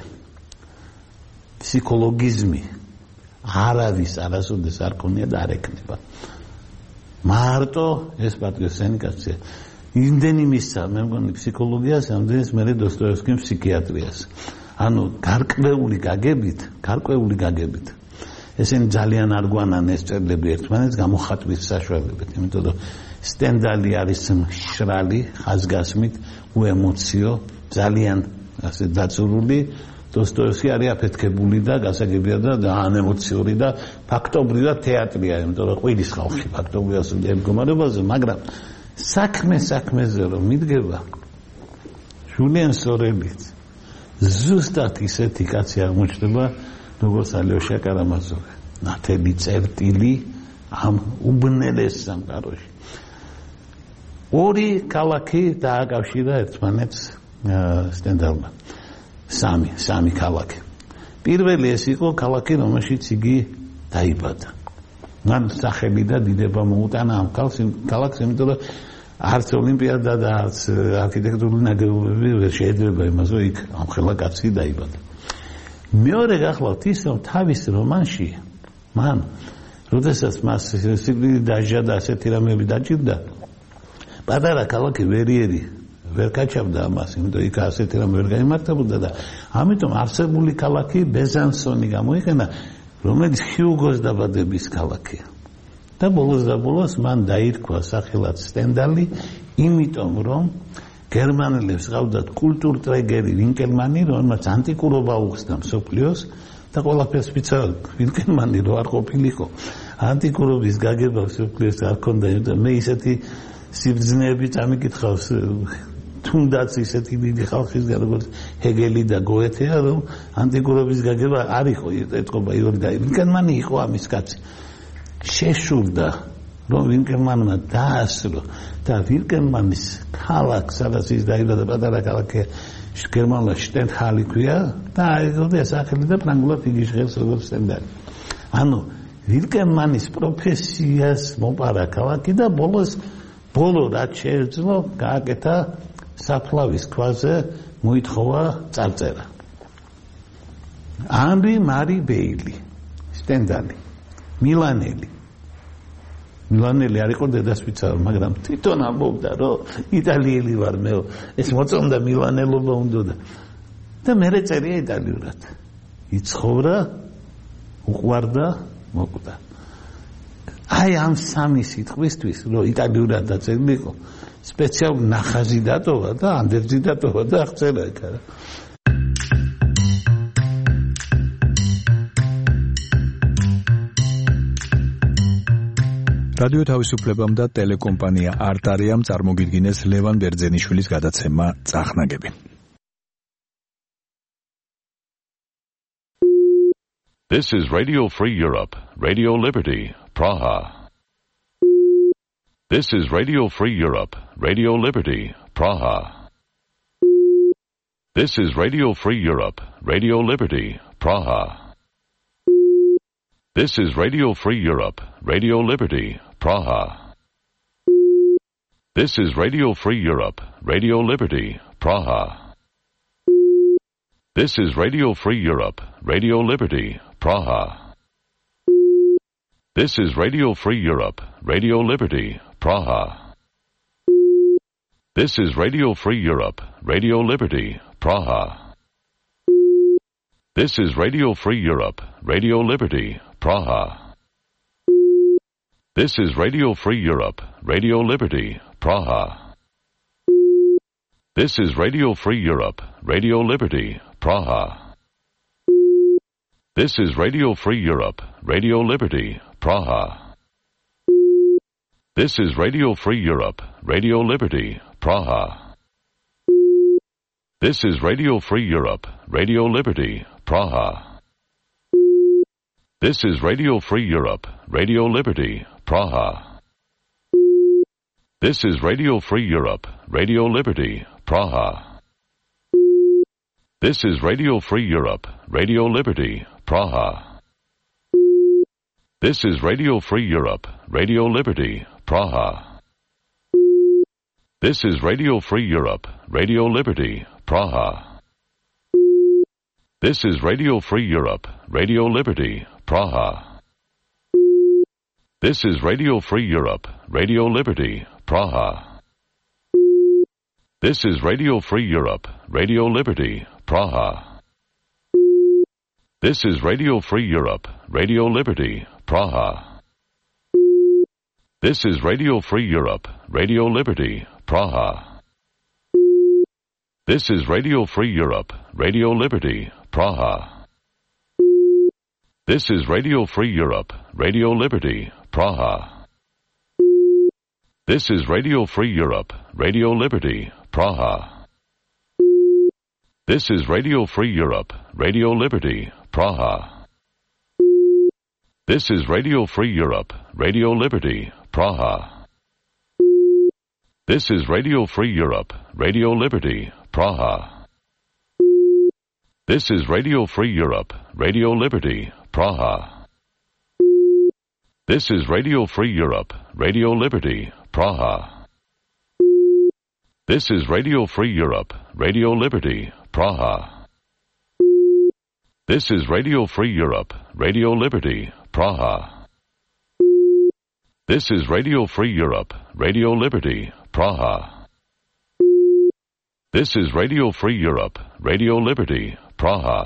ფსიქოლოგიზმი არ არის, არასოდეს არ ქონია და არ ეკნება. მარტო ეს პატრიოტსენიკაცია. იმდენი მისცა, მე მგონი ფსიქოლოგიას, ამდენს მე დოსტოევსკიმ ფსიქიატრიას. ანუ გარკვეული გაგებით ესენი ძალიან არ გვანან ეს წერლები ერთმანეთს გამოხატვის საშუალებით, იმიტომ რომ სტენდალი არის მშრალი, ხაზგასმით, უემოციო, ძალიან ასე დაწურული, დოსტოევსკი არის აფეთქებული და გასაგებია და ანემოციური და ფაქტობრივად თეატრია, იმიტომ რომ ყველის ხალხი ფაქტობრივად სულია მდგომარეობაზე, მაგრამ საქმეზე რომ მიდგება ჟულიან სორელიც ზუსტად ისეთი კაცი აღმოჩნდება, როგორც ალიოშა კარამაზოვი. ნათელი წერტილი ამ უბნელეს სამყაროში. ორი ქალაქი დააკავშირა ერთმანეთს სტენდალმა. სამი ქალაქი. პირველი ეს იყო ქალაქი, რომელშიც იგი დაიბადა. მან სახელი და დიდება მოუტანა ამ ქალაქს, იმიტომ რომ არც ოლიმპიადა და არც არქიტექტურული ნაგებობები ვერ შეიძლება იმას, რომ იქ ამხელა კაცი დაიბადა. მეორე გახლავთ ის, რომ თავის რომანში მან, როდესაც მას სიკვდილი დაჟა და ასეთი რამეები დაჭირდა, პატარა ქალაქი ვერიერი ვერ გაჩავდა ამას, იმიტომ იქ ასეთი რამე ვერ გაიმართებოდა და ამიტომ არსებული ქალაქი ბეზანსონი გამოიყენა, რომელიც ჰიუგოს დაბადების ქალაქია. და ბოლოს მან დაირქვა სახელად სტენდალი, იმიტომ რომ გერმანელებს ყავდათ კულტურტრეგერი ვინკელმანი, რომელმაც ანტიკურობა უხსნა მსოფლიოს და ყველაფერს ვიცა ვინკელმანი რო არ ყოფილიყო. ანტიკურობის გაგება მსოფლიოს არ ქონდა, იმიტომ მე ისეთი სიბრძნეები წამიკითხავს თუნდაც ისეთი დიდი ხალხისგან როგორც ჰეგელი და გოეთეა, რომ ანტიკურობის გაგება არ იყო ეთყობა იური და ვინკელმანი იყო ამის კაცი. შეშურდა, რომ ვინკელმანმა დაასრო და ვინკელმანის ქალაქ, სადაც ის დაიბადა, პატარა ქალაქი გერმანულად შტენჰალი ქვია და აიღო სახელი და ფრანგულად იგი ჟღერს როგორც სტენდალი. ანუ ვინკელმანის პროფესიას მოპარა ქალაქი და ბოლო რაც შეეძლო, გააკეთა საფლავის ქვაზე, მოითხოვა წარწერა. ანრი მარი ბეილი, სტენდალი, მილანელი არ იყო დედასვიცა, მაგრამ თვითონ ამბობდა, რომ იტალიელი ვარ მეო, ეს მოწონდა მილანელობა უნდა და მე წერია იტალიურად. იცხოვრა, უყვარდა, მოკვდა. აი ამ სამი სიტყვისთვის, რომ იტალიურად დაწერილი იყო, სპეციალური ნახაზი დატოვა და ანდერძი დატოვა და აღწერა იქა. რადიო თავისუფლებამ და ტელეკომპანია არტარიამ წარმოგიდგინეს ლევან ბერძენიშვილის გადაცემა წახნაგები. This is Radio Free Europe, Radio Liberty, Praha. This is Radio Free Europe, Radio Liberty, Praha. This is Radio Free Europe, Radio Liberty, Praha. This is Radio Free Europe, Radio Liberty, Praha. This is Radio Free Europe, Radio Liberty, Praha. This is Radio Free Europe, Radio Liberty, Praha. This is Radio Free Europe, Radio Liberty, Praha. This is Radio Free Europe, Radio Liberty, Praha. This is Radio Free Europe, Radio Liberty, Praha. This is Radio Free Europe, Radio Liberty, Praha. This is Radio Free Europe, Radio Liberty, Praha. This is Radio Free Europe, Radio Liberty, Praha. This is Radio Free Europe, Radio Liberty, Praha. This is Radio Free Europe, Radio Liberty, Praha. This is Radio Free Europe, Radio Liberty, Praha. This is Radio Free Europe, Radio Liberty, Praha. This is Radio Free Europe, Radio Liberty, Praha. This is Radio Free Europe, Radio Liberty, Praha. This is Radio Free Europe, Radio Liberty, Praha. This is Radio Free Europe, Radio Liberty, Praha. This is Radio Free Europe, Radio Liberty, Praha. This is Radio Free Europe, Radio Liberty, Praha. This is Radio Free Europe, Radio Liberty, Praha. This is Radio Free Europe, Radio Liberty, Praha. This is Radio Free Europe, Radio Liberty, Praha. This is Radio Free Europe, Radio Liberty, Praha. This is Radio Free Europe, Radio Liberty, Praha. This is Radio Free Europe, Radio Liberty, Praha. This is Radio Free Europe, Radio Liberty, Praha. This is Radio Free Europe, Radio Liberty, Praha. This is Radio Free Europe, Radio Liberty, Praha. This is Radio Free Europe, Radio Liberty, Praha. This is Radio Free Europe, Radio Liberty, Praha. This is Radio Free Europe, Radio Liberty, Praha. This is Radio Free Europe, Radio Liberty, Praha. This is Radio Free Europe, Radio Liberty, Praha.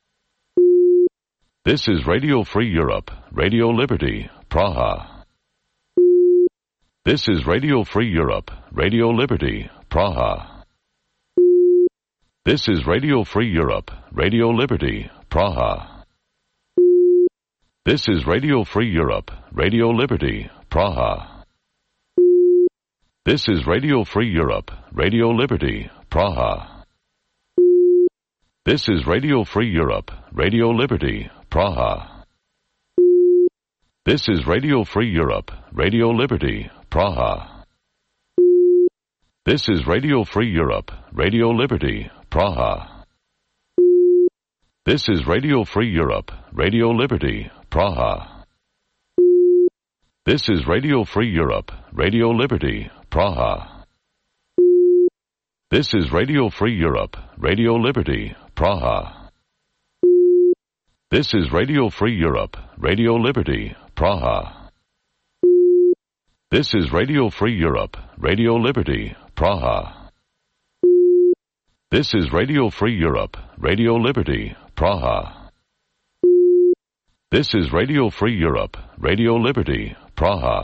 This is Radio Free Europe, Radio Liberty, Praha. This is Radio Free Europe, Radio Liberty, Praha. This is Radio Free Europe, Radio Liberty, Praha. This is Radio Free Europe, Radio Liberty, Praha. This is Radio Free Europe, Radio Liberty, Praha. This is Radio Free Europe, Radio Liberty, Praha. This is Radio Free Europe, Radio Liberty, Praha. This is Radio Free Europe, Radio Liberty, Praha. This is Radio Free Europe, Radio Liberty, Praha. This is Radio Free Europe, Radio Liberty, Praha. This is Radio Free Europe, Radio Liberty, Praha. This is Radio Free Europe, Radio Liberty, Praha. This is Radio Free Europe, Radio Liberty, Praha. This is Radio Free Europe, Radio Liberty, Praha. This is Radio Free Europe, Radio Liberty, Praha.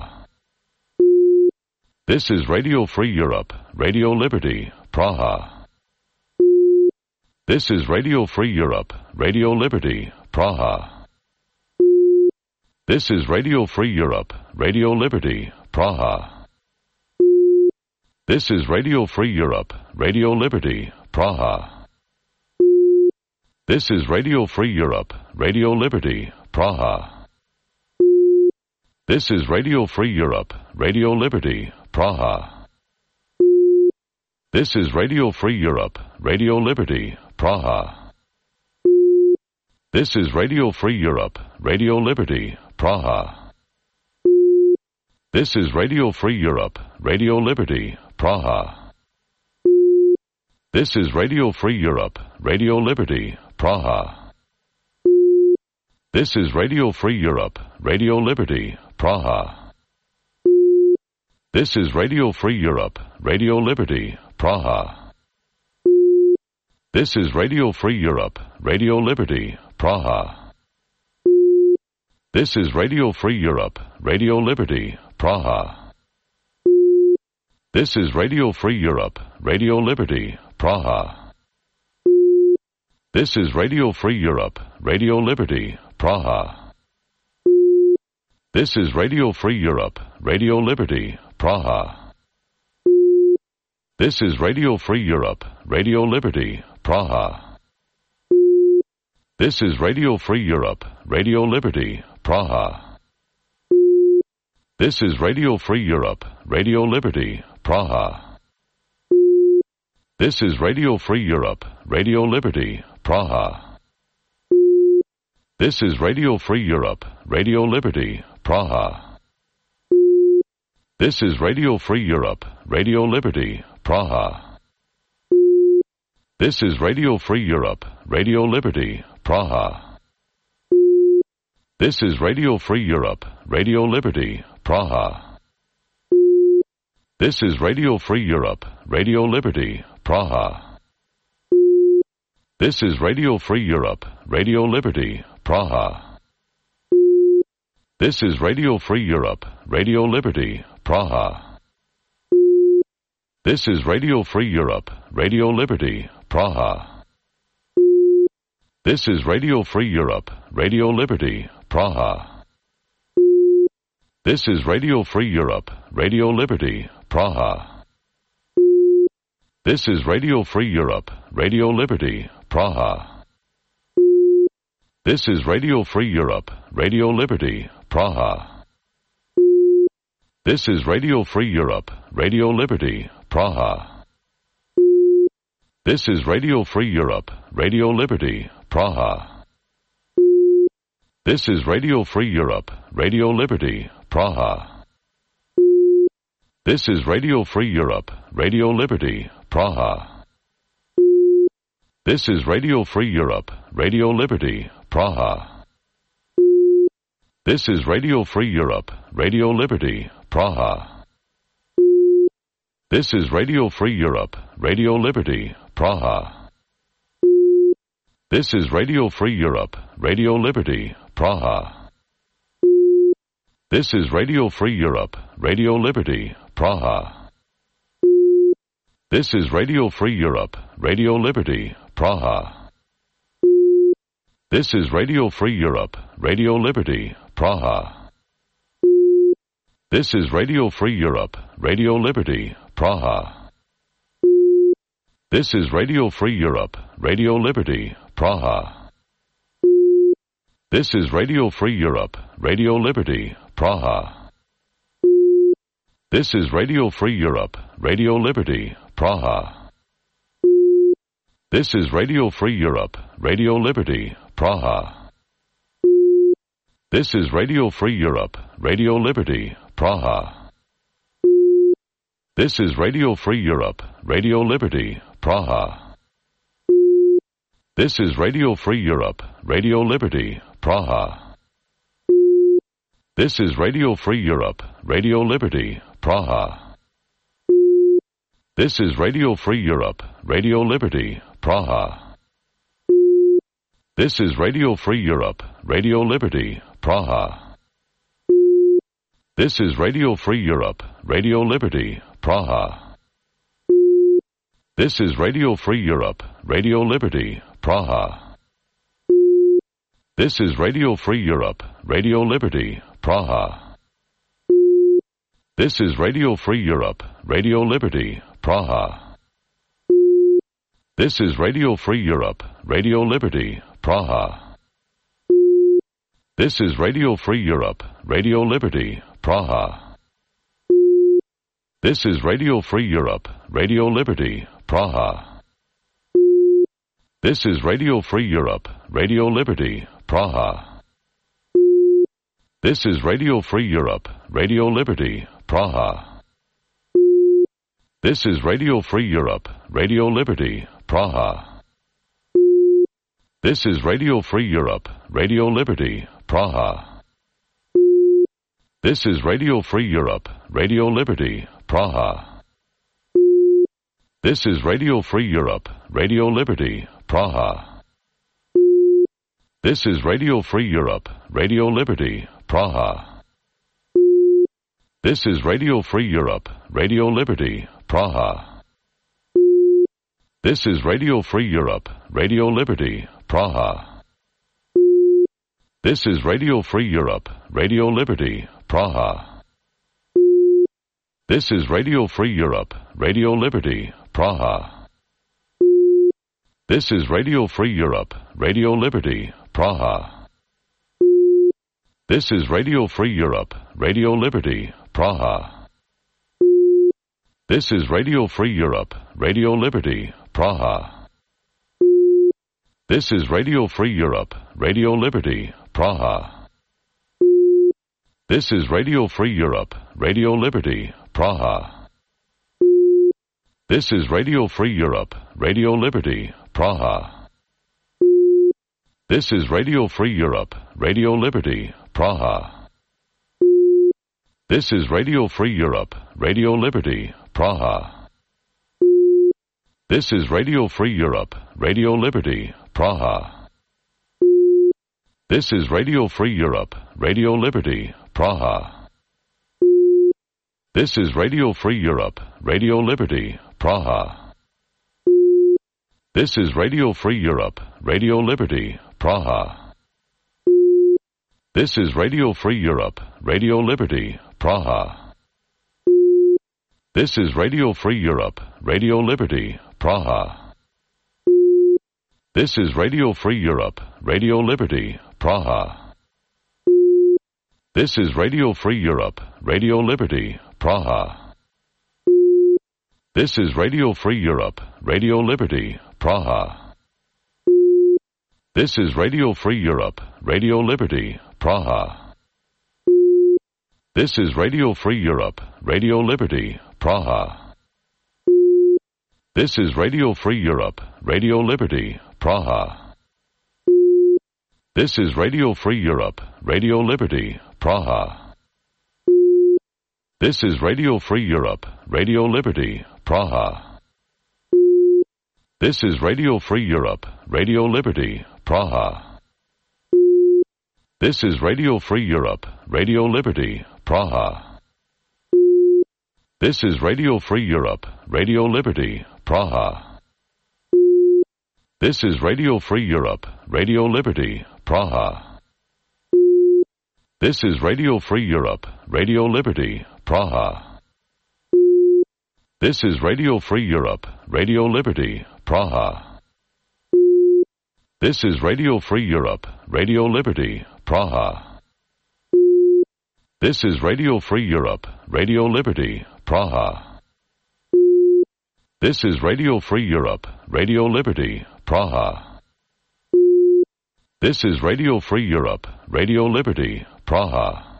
This is Radio Free Europe, Radio Liberty, Praha. This is Radio Free Europe, Radio Liberty, Praha. This is Radio Free Europe, Radio Liberty, Praha. This is Radio Free Europe, Radio Liberty, Praha. This is Radio Free Europe, Radio Liberty, Praha. This is Radio Free Europe, Radio Liberty, Praha. This is Radio Free Europe, Radio Liberty, Praha. This is Radio Free Europe, Radio Liberty, Praha. This is Radio Free Europe, Radio Liberty, Praha. This is Radio Free Europe, Radio Liberty, Praha. This is Radio Free Europe, Radio Liberty, Praha. This is Radio Free Europe, Radio Liberty, Praha. This is Radio Free Europe, Radio Liberty, Praha. This is Radio Free Europe, Radio Liberty, Praha. This is Radio Free Europe, Radio Liberty, Praha. This is Radio Free Europe, Radio Liberty, Praha. This is Radio Free Europe, Radio Liberty, Praha. This is Radio Free Europe, Radio Liberty, Praha. This is Radio Free Europe, Radio Liberty, Praha. This is Radio Free Europe, Radio Liberty, Praha. This is Radio Free Europe, Radio Liberty, Praha. This is Radio Free Europe, Radio Liberty, Praha. This is Radio Free Europe, Radio Liberty, Praha. This is Radio Free Europe, Radio Liberty, Praha. This is Radio Free Europe, Radio Liberty, Praha. This is Radio Free Europe, Radio Liberty, Praha. This is Radio Free Europe, Radio Liberty, Praha. This is Radio Free Europe, Radio Liberty, Praha. This is Radio Free Europe, Radio Liberty, Praha. This is Radio Free Europe, Radio Liberty, Praha. This is Radio Free Europe, Radio Liberty, Praha. This is Radio Free Europe, Radio Liberty, Praha. This is Radio Free Europe, Radio Liberty, Praha. This is Radio Free Europe, Radio Liberty, Praha. This is Radio Free Europe, Radio Liberty, Praha. This is Radio Free Europe, Radio Liberty, Praha. This is Radio Free Europe, Radio Liberty, Praha. This is Radio Free Europe, Radio Liberty, Praha. This is Radio Free Europe, Radio Liberty, Praha. This is Radio Free Europe, Radio Liberty, Praha. This is Radio Free Europe, Radio Liberty, Praha. This is Radio Free Europe, Radio Liberty, Praha. This is Radio Free Europe, Radio Liberty, Praha. This is Radio Free Europe, Radio Liberty, Praha. This is Radio Free Europe, Radio Liberty, Praha. This is Radio Free Europe, Radio Liberty, Praha. This is Radio Free Europe, Radio Liberty, Praha. This is Radio Free Europe, Radio Liberty, Praha. This is Radio Free Europe, Radio Liberty, Praha. This is Radio Free Europe, Radio Liberty, Praha. This is Radio Free Europe, Radio Liberty, Praha. This is Radio Free Europe, Radio Liberty, Praha. This is Radio Free Europe, Radio Liberty, Praha. This is Radio Free Europe, Radio Liberty, Praha. This is Radio Free Europe, Radio Liberty, Praha. This is Radio Free Europe, Radio Liberty, Praha. This is Radio Free Europe, Radio Liberty, Praha. This is Radio Free Europe, Radio Liberty, Praha. This is Radio Free Europe, Radio Liberty, Praha. This is Radio Free Europe, Radio Liberty, Praha. This is Radio Free Europe, Radio Liberty, Praha. This is Radio Free Europe, Radio Liberty, Praha. This is Radio Free Europe, Radio Liberty, Praha. This is Radio Free Europe, Radio Liberty, Praha. This is Radio Free Europe, Radio Liberty, Praha. This is Radio Free Europe, Radio Liberty, Praha. This is Radio Free Europe, Radio Liberty, Praha. This is Radio Free Europe, Radio Liberty, Praha. This is Radio Free Europe, Radio Liberty, Praha. This is Radio Free Europe, Radio Liberty, Praha. This is Radio Free Europe, Radio Liberty, Praha. This is Radio Free Europe, Radio Liberty, Praha. This is Radio Free Europe, Radio Liberty, Praha. This is Radio Free Europe, Radio Liberty, Praha. This is Radio Free Europe, Radio Liberty, Praha. This is Radio Free Europe, Radio Liberty, Praha. This is Radio Free Europe, Radio Liberty, Praha. This is Radio Free Europe, Radio Liberty, Praha. This is Radio Free Europe, Radio Liberty, Praha. This is Radio Free Europe, Radio Liberty, Praha. This is Radio Free Europe, Radio Liberty, Praha. This is Radio Free Europe, Radio Liberty, Praha. This is Radio Free Europe, Radio Liberty, Praha. This is Radio Free Europe, Radio Liberty, Praha. This is Radio Free Europe, Radio Liberty, Praha. This is Radio Free Europe, Radio Liberty, Praha. This is Radio Free Europe, Radio Liberty, Praha. This is Radio Free Europe, Radio Liberty, Praha. This is Radio Free Europe, Radio Liberty, Praha. This is Radio Free Europe, Radio Liberty, Praha. This is Radio Free Europe, Radio Liberty, Praha. This is Radio Free Europe, Radio Liberty, Praha. This is Radio Free Europe, Radio Liberty, Praha. This is Radio Free Europe, Radio Liberty, Praha. This is Radio Free Europe, Radio Liberty, Praha. This is Radio Free Europe, Radio Liberty, Praha. This is Radio Free Europe, Radio Liberty, Praha. This is Radio Free Europe, Radio Liberty, Praha. This is Radio Free Europe, Radio Liberty, Praha. This is Radio Free Europe, Radio Liberty, Praha. This is Radio Free Europe, Radio Liberty, Praha. This is Radio Free Europe, Radio Liberty, Praha. This is Radio Free Europe, Radio Liberty, Praha. This is Radio Free Europe, Radio Liberty, Praha. This is Radio Free Europe, Radio Liberty, Praha.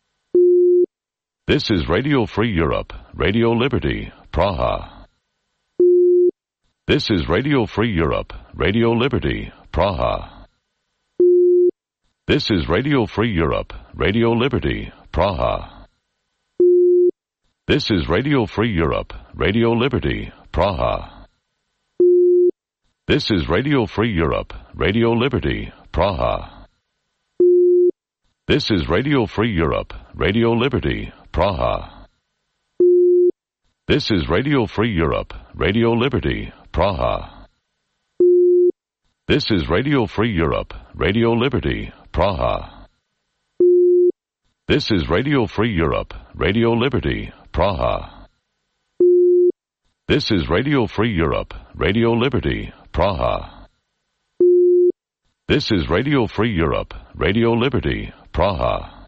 This is Radio Free Europe, Radio Liberty, Praha. This is Radio Free Europe, Radio Liberty, Praha. This is Radio Free Europe, Radio Liberty, Praha. This is Radio Free Europe, Radio Liberty, Praha. This is Radio Free Europe, Radio Liberty, Praha. This is Radio Free Europe, Radio Liberty, Praha. This is Radio Free Europe, Radio Liberty, Praha. This is Radio Free Europe, Radio Liberty, Praha. This is Radio Free Europe, Radio Liberty, Praha. This is Radio Free Europe, Radio Liberty, Praha. This is Radio Free Europe, Radio Liberty, Praha.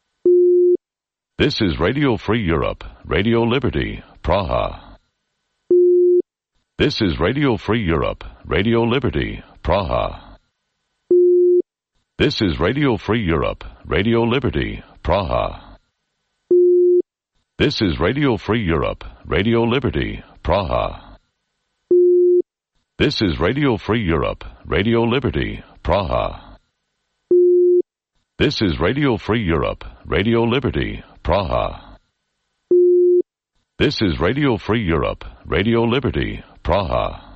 This is Radio Free Europe, Radio Liberty, Praha. This is Radio Free Europe, Radio Liberty, Praha. This is Radio Free Europe, Radio Liberty, Praha. This is Radio Free Europe, Radio Liberty, Praha. This is Radio Free Europe, Radio Liberty, Praha. This is Radio Free Europe, Radio Liberty, Praha. This is Radio Free Europe, Radio Liberty, Praha.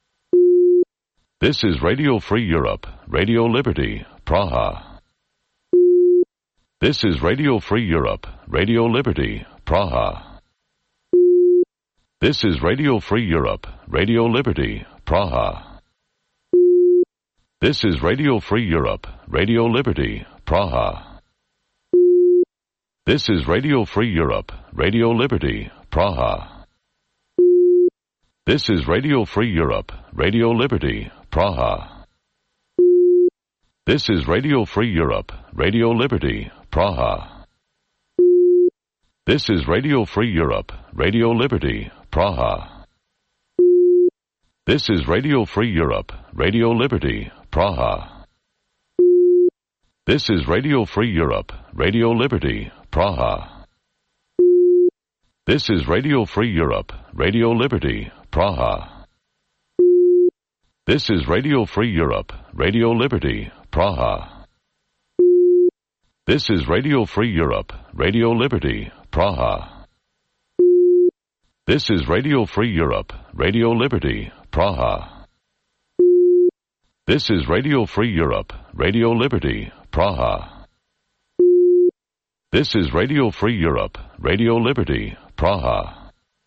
This is Radio Free Europe, Radio Liberty, Praha. This is Radio Free Europe, Radio Liberty, Praha. This is Radio Free Europe, Radio Liberty, Praha. This is Radio Free Europe, Radio Liberty, Praha. This is Radio Free Europe, Radio Liberty, Praha. This is Radio Free Europe, Radio Liberty, Praha. This is Radio Free Europe, Radio Liberty, Praha. This is Radio Free Europe, Radio Liberty, Praha. This is Radio Free Europe, Radio Liberty, Praha. This is Radio Free Europe, Radio Liberty, Praha. This is Radio Free Europe, Radio Liberty, Praha. This is Radio Free Europe, Radio Liberty, Praha. This is Radio Free Europe, Radio Liberty, Praha. This is Radio Free Europe, Radio Liberty, Praha. This is Radio Free Europe, Radio Liberty, Praha. This is Radio Free Europe, Radio Liberty, Praha.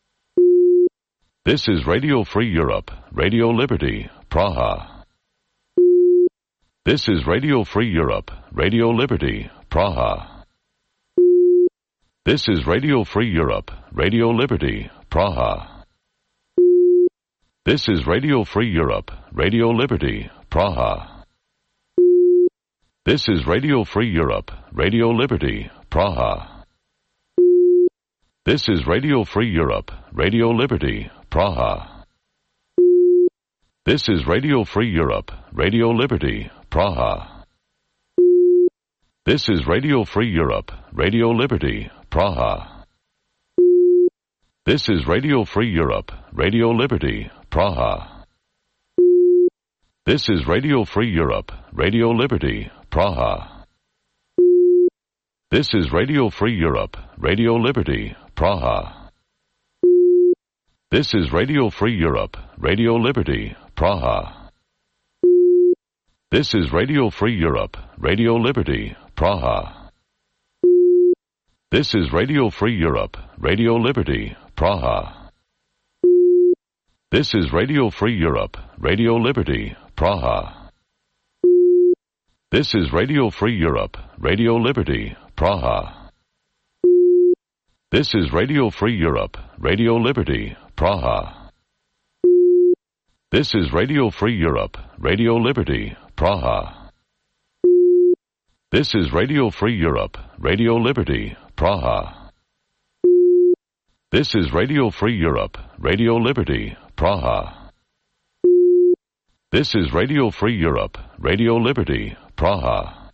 This is Radio Free Europe, Radio Liberty, Praha. This is Radio Free Europe, Radio Liberty, Praha. This is Radio Free Europe, Radio Liberty, Praha. This is Radio Free Europe, Radio Liberty, Praha. This is Radio Free Europe, Radio Liberty, Praha. This is Radio Free Europe, Radio Liberty, Praha. This is Radio Free Europe, Radio Liberty, Praha. This is Radio Free Europe, Radio Liberty, Praha. This is Radio Free Europe, Radio Liberty, Praha. This is Radio Free Europe, Radio Liberty, Praha. This is Radio Free Europe, Radio Liberty, Praha. This is Radio Free Europe, Radio Liberty, Praha. This is Radio Free Europe, Radio Liberty, Praha. This is Radio Free Europe, Radio Liberty, Praha. This is Radio Free Europe, Radio Liberty, Praha. This is Radio Free Europe, Radio Liberty, Praha. This is Radio Free Europe, Radio Liberty, Praha. This is Radio Free Europe, Radio Liberty, Praha. This is Radio Free Europe, Radio Liberty, Praha. This is Radio Free Europe, Radio Liberty, Praha. This is Radio Free Europe, Radio Liberty, Praha.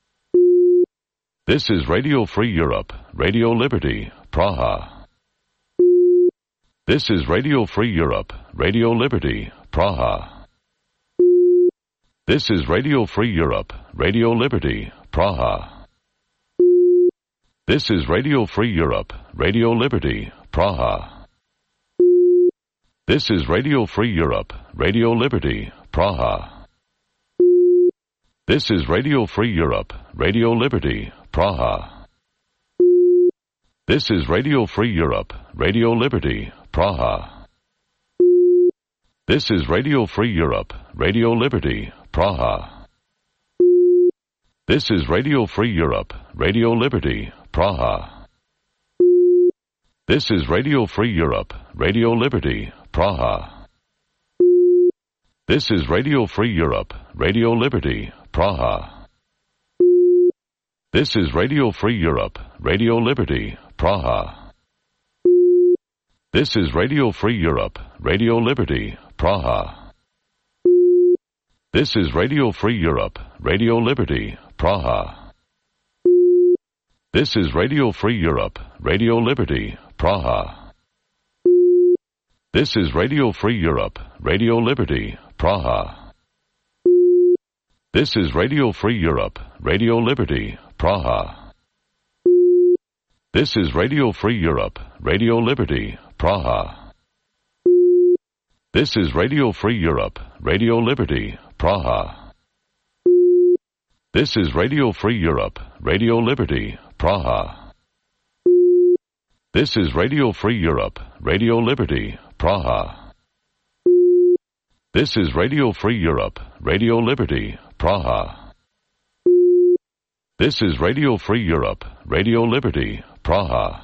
This is Radio Free Europe, Radio Liberty, Praha. This is Radio Free Europe, Radio Liberty, Praha. This is Radio Free Europe, Radio Liberty, Praha. This is Radio Free Europe, Radio Liberty, Praha. This is Radio Free Europe, Radio Liberty, Praha. This is Radio Free Europe, Radio Liberty, Praha. This is Radio Free Europe, Radio Liberty, Praha. This is Radio Free Europe, Radio Liberty, Praha. This is Radio Free Europe, Radio Liberty, Praha. This is Radio Free Europe, Radio Liberty, Praha. This is Radio Free Europe, Radio Liberty, Praha. This is Radio Free Europe, Radio Liberty, Praha. This is Radio Free Europe, Radio Liberty, Praha. This is Radio Free Europe, Radio Liberty, Praha. This is Radio Free Europe, Radio Liberty, Praha. This is Radio Free Europe, Radio Liberty, Praha. This is Radio Free Europe, Radio Liberty, Praha. This is Radio Free Europe, Radio Liberty, Praha. This is Radio Free Europe, Radio Liberty, Praha. This is Radio Free Europe, Radio Liberty, Praha. This is Radio Free Europe, Radio Liberty, Praha. This is Radio Free Europe, Radio Liberty, Praha. This is Radio Free Europe, Radio Liberty, Praha.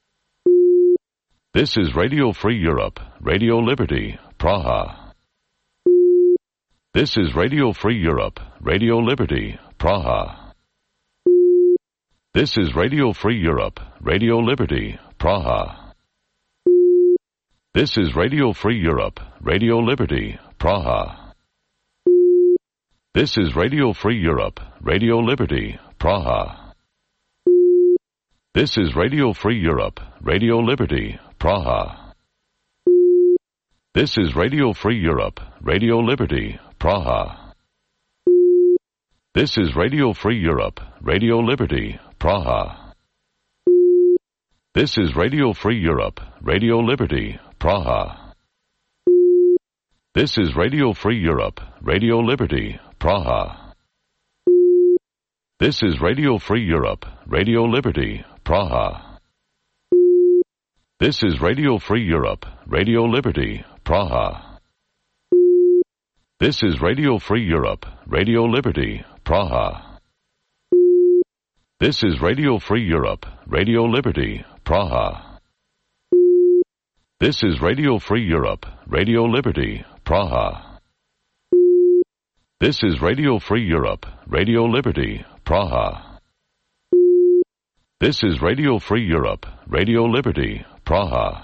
This is Radio Free Europe, Radio Liberty, Praha. This is Radio Free Europe, Radio Liberty, Praha. This is Radio Free Europe, Radio Liberty, Praha. This is Radio Free Europe, Radio Liberty, Praha. This is Radio Free Europe, Radio Liberty, Praha. This is Radio Free Europe, Radio Liberty, Praha. This is Radio Free Europe, Radio Liberty, Praha. This is Radio Free Europe, Radio Liberty, Praha. This is Radio Free Europe, Radio Liberty, Praha. This is Radio Free Europe, Radio Liberty, Praha. This is Radio Free Europe, Radio Liberty, Praha. This is Radio Free Europe, Radio Liberty, Praha. This is Radio Free Europe, Radio Liberty, Praha. This is Radio Free Europe, Radio Liberty, Praha. This is Radio Free Europe, Radio Liberty, Praha. This is Radio Free Europe, Radio Liberty, Praha. This is Radio Free Europe, Radio Liberty, Praha.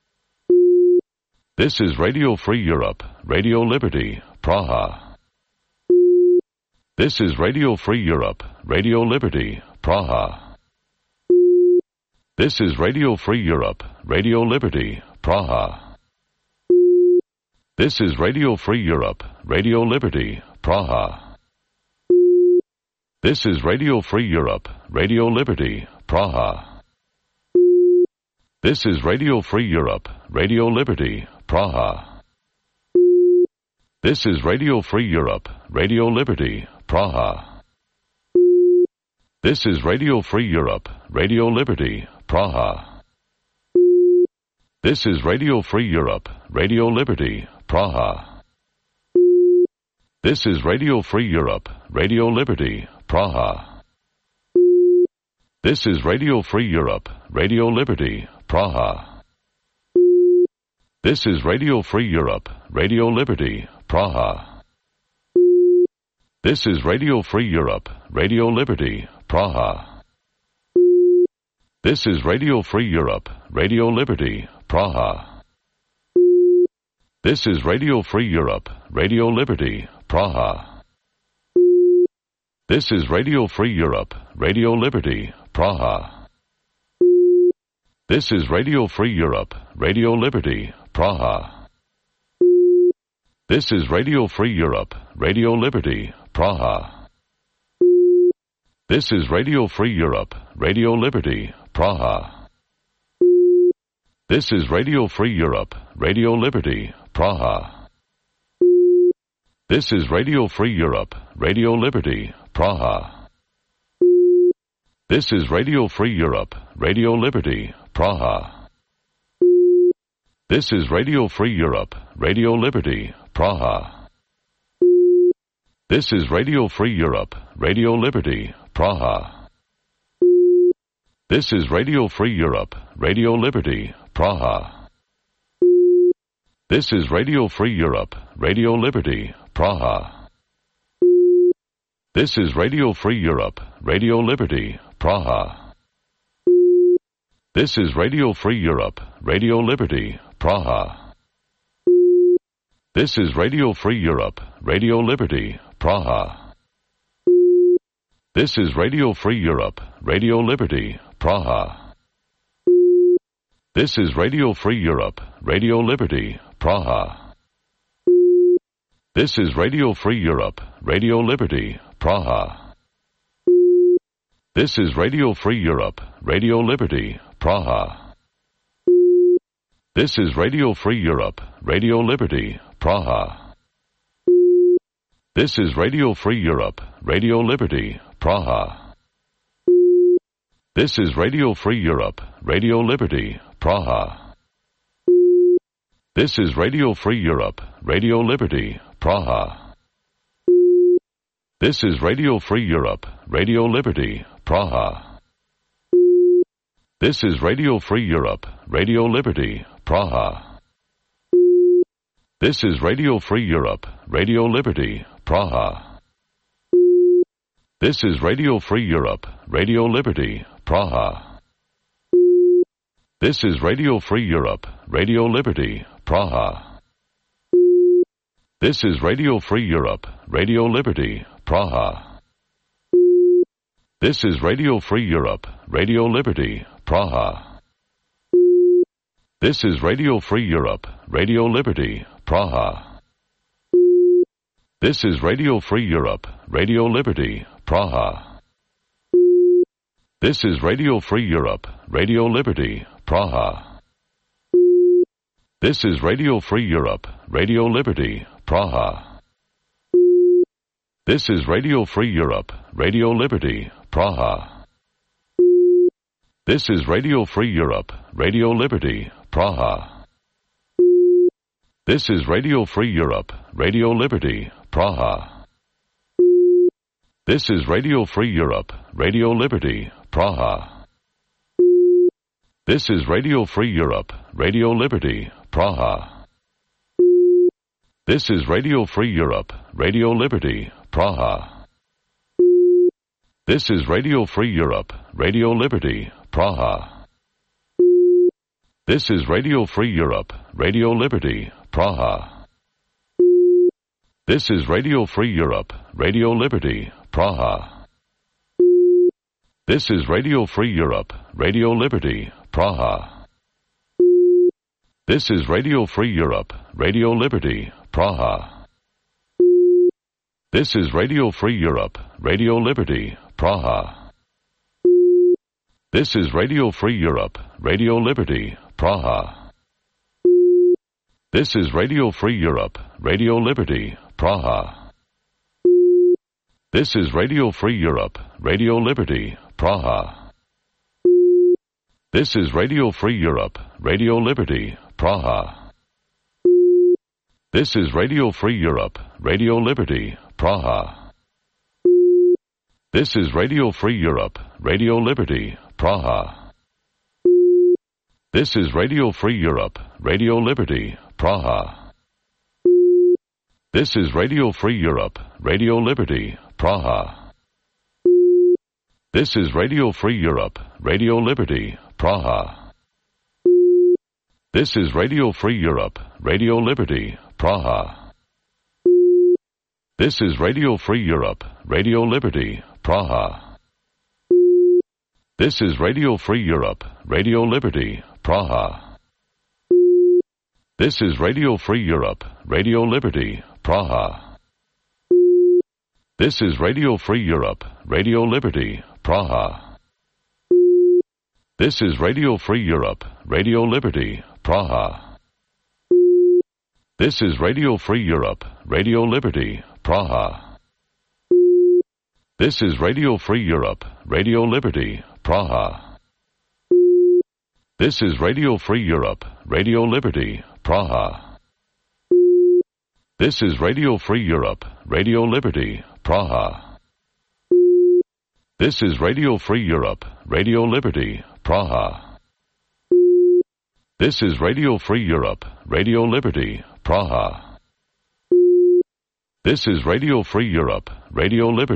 This is Radio Free Europe, Radio Liberty, Praha. This is Radio Free Europe, Radio Liberty, Praha. This is Radio Free Europe, Radio Liberty, Praha. This is Radio Free Europe, Radio Liberty, Praha. This is Radio Free Europe, Radio Liberty, Praha. This is Radio Free Europe, Radio Liberty, Praha. This is Radio Free Europe, Radio Liberty, Praha. This is Radio Free Europe, Radio Liberty, Praha. This is Radio Free Europe, Radio Liberty, Praha. This is Radio Free Europe, Radio Liberty, Praha. This is Radio Free Europe, Radio Liberty, Praha. This is Radio Free Europe, Radio Liberty, Praha. This is Radio Free Europe, Radio Liberty, Praha. This is Radio Free Europe, Radio Liberty, Praha. This is Radio Free Europe, Radio Liberty, Praha. This is Radio Free Europe, Radio Liberty, Praha. This is Radio Free Europe, Radio Liberty, Praha. This is Radio Free Europe, Radio Liberty, Praha. This is Radio Free Europe, Radio Liberty, Praha. This is Radio Free Europe, Radio Liberty, Praha. This is Radio Free Europe, Radio Liberty, Praha. This is Radio Free Europe, Radio Liberty, Praha. This is Radio Free Europe, Radio Liberty, Praha. This is Radio Free Europe, Radio Liberty, Praha. This is Radio Free Europe, Radio Liberty, Praha. This is Radio Free Europe, Radio Liberty, Praha. This is Radio Free Europe, Radio Liberty, Praha. This is Radio Free Europe, Radio Liberty, Praha. This is Radio Free Europe, Radio Liberty, Praha. This is Radio Free Europe, Radio Liberty, Praha. This is Radio Free Europe, Radio Liberty, Praha. This is Radio Free Europe, Radio Liberty, Praha. This is Radio Free Europe, Radio Liberty, Praha. This is Radio Free Europe, Radio Liberty, Praha. This is Radio Free Europe, Radio Liberty, Praha. This is Radio Free Europe, Radio Liberty, Praha. This is Radio Free Europe, Radio Liberty, Praha. This is Radio Free Europe, Radio Liberty, Praha. This is Radio Free Europe, Radio Liberty, Praha. This is Radio Free Europe, Radio Liberty, Praha. This is Radio Free Europe, Radio Liberty, Praha. This is Radio Free Europe, Radio Liberty, Praha. This is Radio Free Europe, Radio Liberty, Praha. This is Radio Free Europe, Radio Liberty, Praha. This is Radio Free Europe, Radio Liberty, Praha. This is Radio Free Europe, Radio Liberty, Praha. This is Radio Free Europe, Radio Liberty, Praha. This is Radio Free Europe, Radio Liberty, Praha. This is Radio Free Europe, Radio Liberty, Praha. This is Radio Free Europe, Radio Liberty, Praha. This is Radio Free Europe, Radio Liberty, Praha. This is Radio Free Europe, Radio Liberty, Praha. This is Radio Free Europe, Radio Liberty, Praha. This is Radio Free Europe, Radio Liberty, Praha. This is Radio Free Europe, Radio Liberty, Praha. This is Radio Free Europe, Radio Liberty, Praha. This is Radio Free Europe, Radio Liberty, Praha. This is Radio Free Europe, Radio Liberty, Praha. This is Radio Free Europe, Radio Liberty, Praha. This is Radio Free Europe, Radio Liberty, Praha. This is Radio Free Europe, Radio Liberty, Praha. This is Radio Free Europe, Radio Liberty, Praha. This is Radio Free Europe, Radio Liberty, Praha. This is Radio Free Europe, Radio Liberty, Praha. This is Radio Free Europe, Radio Liberty, Praha. This is Radio Free Europe, Radio Liberty, Praha. This is Radio Free Europe, Radio Liberty, Praha. This is Radio Free Europe, Radio Liberty, Praha. This is Radio Free Europe, Radio Liberty, Praha. This is Radio Free Europe, Radio Liberty, Praha. This is Radio Free Europe, Radio Liberty, Praha. This is Radio Free Europe, Radio Liberty, Praha. This is Radio Free Europe, Radio Liberty, Praha. This is Radio Free Europe, Radio Liberty, Praha. This is Radio Free Europe, Radio Liberty, Praha. This is Radio Free Europe, Radio Liberty, Praha. This is Radio Free Europe, Radio Liberty, Praha. This is Radio Free Europe, Radio Liberty, Praha. This is Radio Free Europe, Radio Liberty, Praha. This is Radio Free Europe, Radio Liberty, Praha. This is Radio Free Europe, Radio Liberty, Praha. This is Radio Free Europe, Radio Liberty.